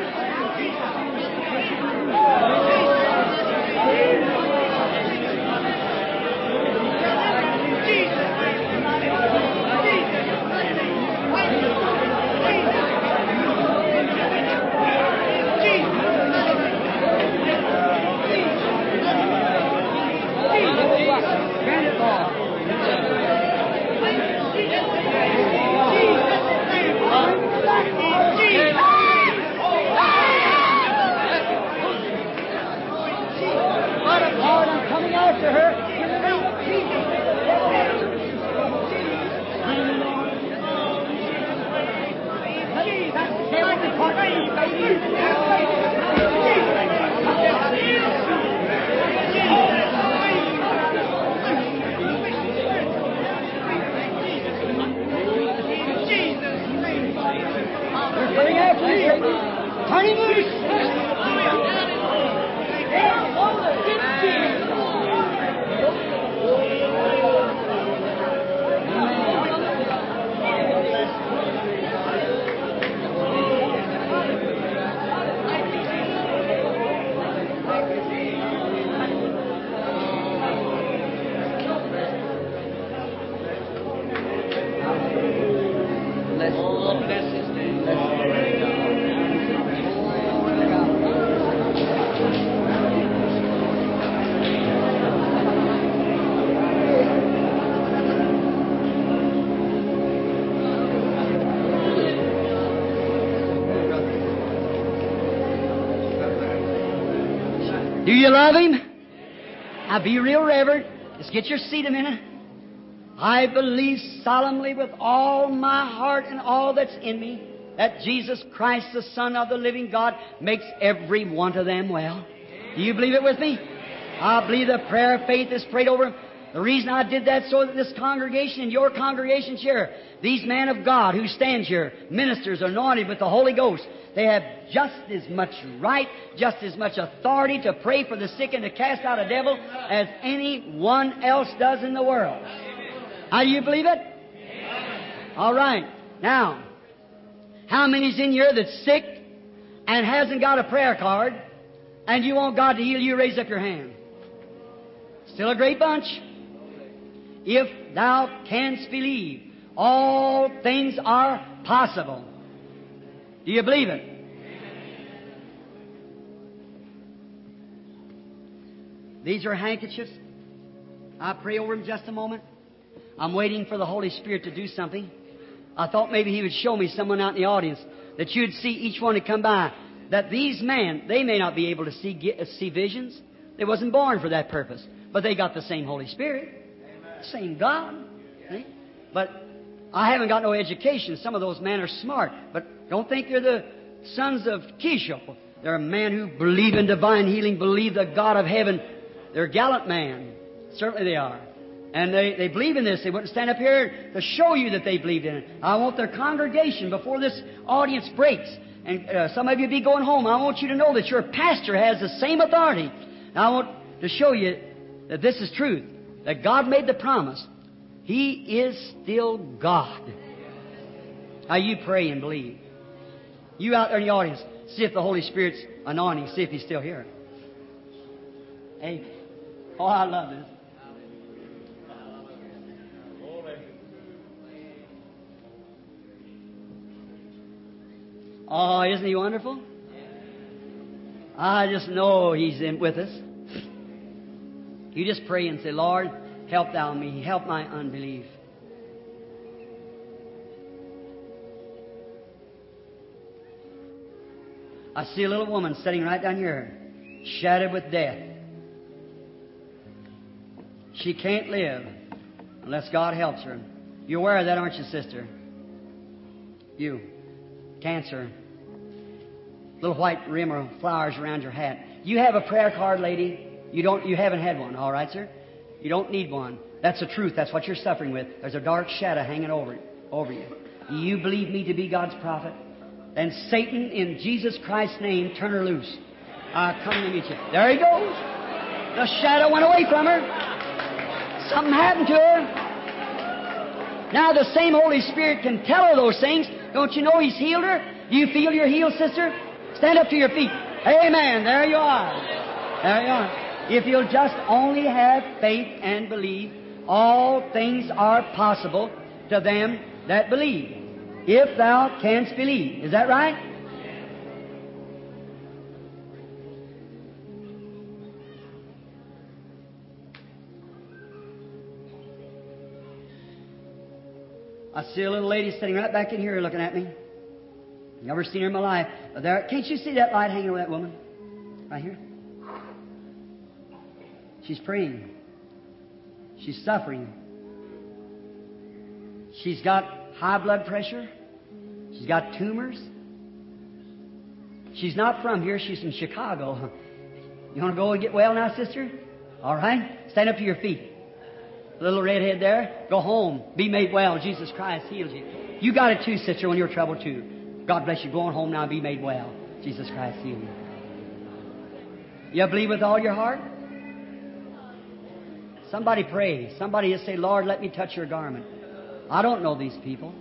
Lord, I'm coming after her. In the name of They're coming after you, Satan. Turn him loose. Do you love Him? Now be real reverent. Just get your seat a minute. I believe solemnly with all my heart and all that's in me that Jesus Christ, the Son of the living God, makes every one of them well. Do you believe it with me? I believe the prayer of faith is prayed over. The reason I did that so that this congregation and your congregation here, these men of God who stand here, ministers anointed with the Holy Ghost, they have just as much right, just as much authority to pray for the sick and to cast out a devil as anyone else does in the world. Now, do you believe it? All right. Now, how many's in here that's sick and hasn't got a prayer card and you want God to heal you? Raise up your hand. Still a great bunch. If thou canst believe, all things are possible. Do you believe it? These are handkerchiefs. I pray over them just a moment. I'm waiting for the Holy Spirit to do something. I thought maybe He would show me someone out in the audience that you'd see each one to come by. That these men, they may not be able to see visions. They wasn't born for that purpose. But they got the same Holy Spirit. Same God. See? But I haven't got no education. Some of those men are smart. But don't think they're the sons of Kishop. They're a man who believe in divine healing, believe the God of heaven. They're a gallant man. Certainly they are. And they believe in this. They wouldn't stand up here to show you that they believed in it. I want their congregation, before this audience breaks, and some of you be going home, I want you to know that your pastor has the same authority. Now, I want to show you that this is truth, that God made the promise. He is still God. Now, you pray and believe. You out there in the audience, see if the Holy Spirit's anointing, see if He's still here. Amen. Oh, I love this. Oh, isn't He wonderful? I just know He's in with us. You just pray and say, Lord, help Thou me. Help my unbelief. I see a little woman sitting right down here, shattered with death. She can't live unless God helps her. You're aware of that, aren't you, sister? You. Cancer. Little white rim or flowers around your hat. You have a prayer card, lady. You haven't had one, all right, sir? You don't need one. That's the truth. That's what you're suffering with. There's a dark shadow hanging over you. Do you believe me to be God's prophet? Then Satan, in Jesus Christ's name, turn her loose. Come to meet you. There he goes. The shadow went away from her. Something happened to her. Now the same Holy Spirit can tell her those things. Don't you know He's healed her? Do you feel you're healed, sister? Stand up to your feet. Amen. There you are. There you are. If you'll just only have faith and believe, all things are possible to them that believe. If thou canst believe. Is that right? I see a little lady sitting right back in here looking at me. Never seen her in my life. There, can't you see that light hanging over that woman? Right here? She's praying. She's suffering. She's got high blood pressure. She's got tumors. She's not from here. She's from Chicago. You want to go and get well now, sister? All right. Stand up to your feet. Little redhead there, go home. Be made well. Jesus Christ heals you. You got it too, sister, when you're troubled too. God bless you. Go on home now and be made well. Jesus Christ heal you. You believe with all your heart? Somebody pray. Somebody just say, Lord, let me touch your garment. I don't know these people.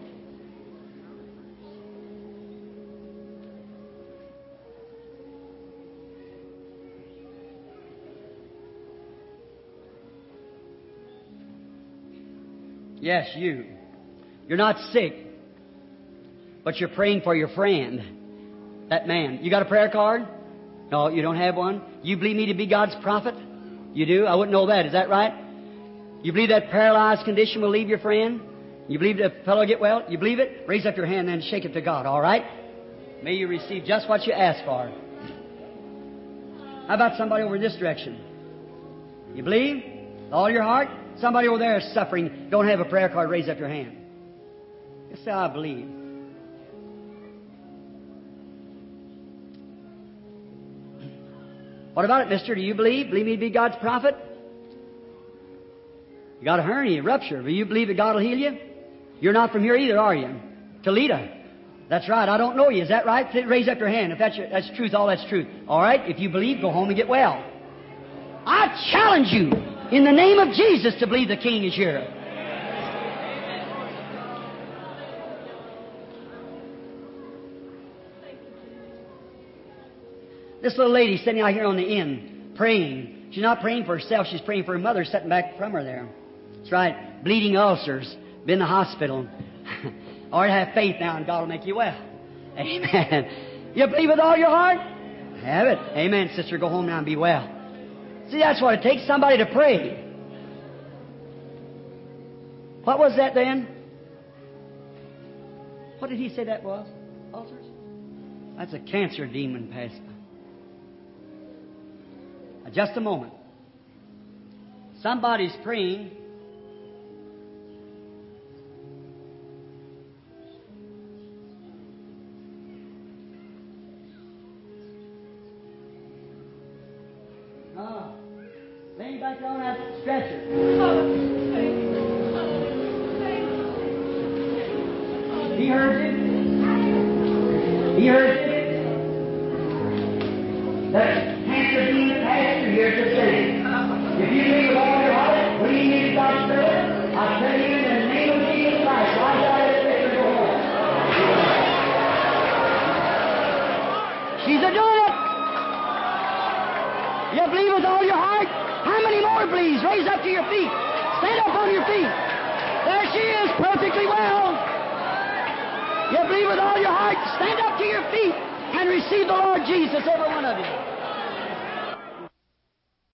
Yes, you. You're not sick, but you're praying for your friend, that man. You got a prayer card? No, you don't have one? You believe me to be God's prophet? You do? I wouldn't know that. Is that right? You believe that paralyzed condition will leave your friend? You believe the fellow will get well? You believe it? Raise up your hand and shake it to God, all right? May you receive just what you ask for. How about somebody over in this direction? You believe? With all your heart? Somebody over there is suffering. Don't have a prayer card. Raise up your hand. Just say, I believe. What about it, mister? Do you believe? Believe me to be God's prophet? You got a hernia, rupture. Do you believe that God will heal you? You're not from here either, are you? Toledo. That's right. I don't know you. Is that right? Raise up your hand. If that's truth, all that's truth. All right? If you believe, go home and get well. I challenge you in the name of Jesus to believe the King is here. This little lady sitting out here on the inn, praying. She's not praying for herself. She's praying for her mother sitting back from her there. That's right. Bleeding ulcers. Been in the hospital. All right, have faith now and God will make you well. Amen. You believe with all your heart? Have it. Amen, sister. Go home now and be well. See, that's what it takes, somebody to pray. What was that then? What did he say that was? Ulcers? That's a cancer demon passing. Just a moment. Somebody's praying. Laying back on that stretcher. He heard it. He heard it. That cancer demon passed through here to say, if you believe with all your heart, believe me to God's servant, I tell you in the name of Jesus Christ, rise out of that picture and go home. She's a doing it. You believe with all your heart? How many more, please? Raise up to your feet. Stand up on your feet. There she is, perfectly well. You believe with all your heart? Stand up to your feet and receive the Lord Jesus, every one of you.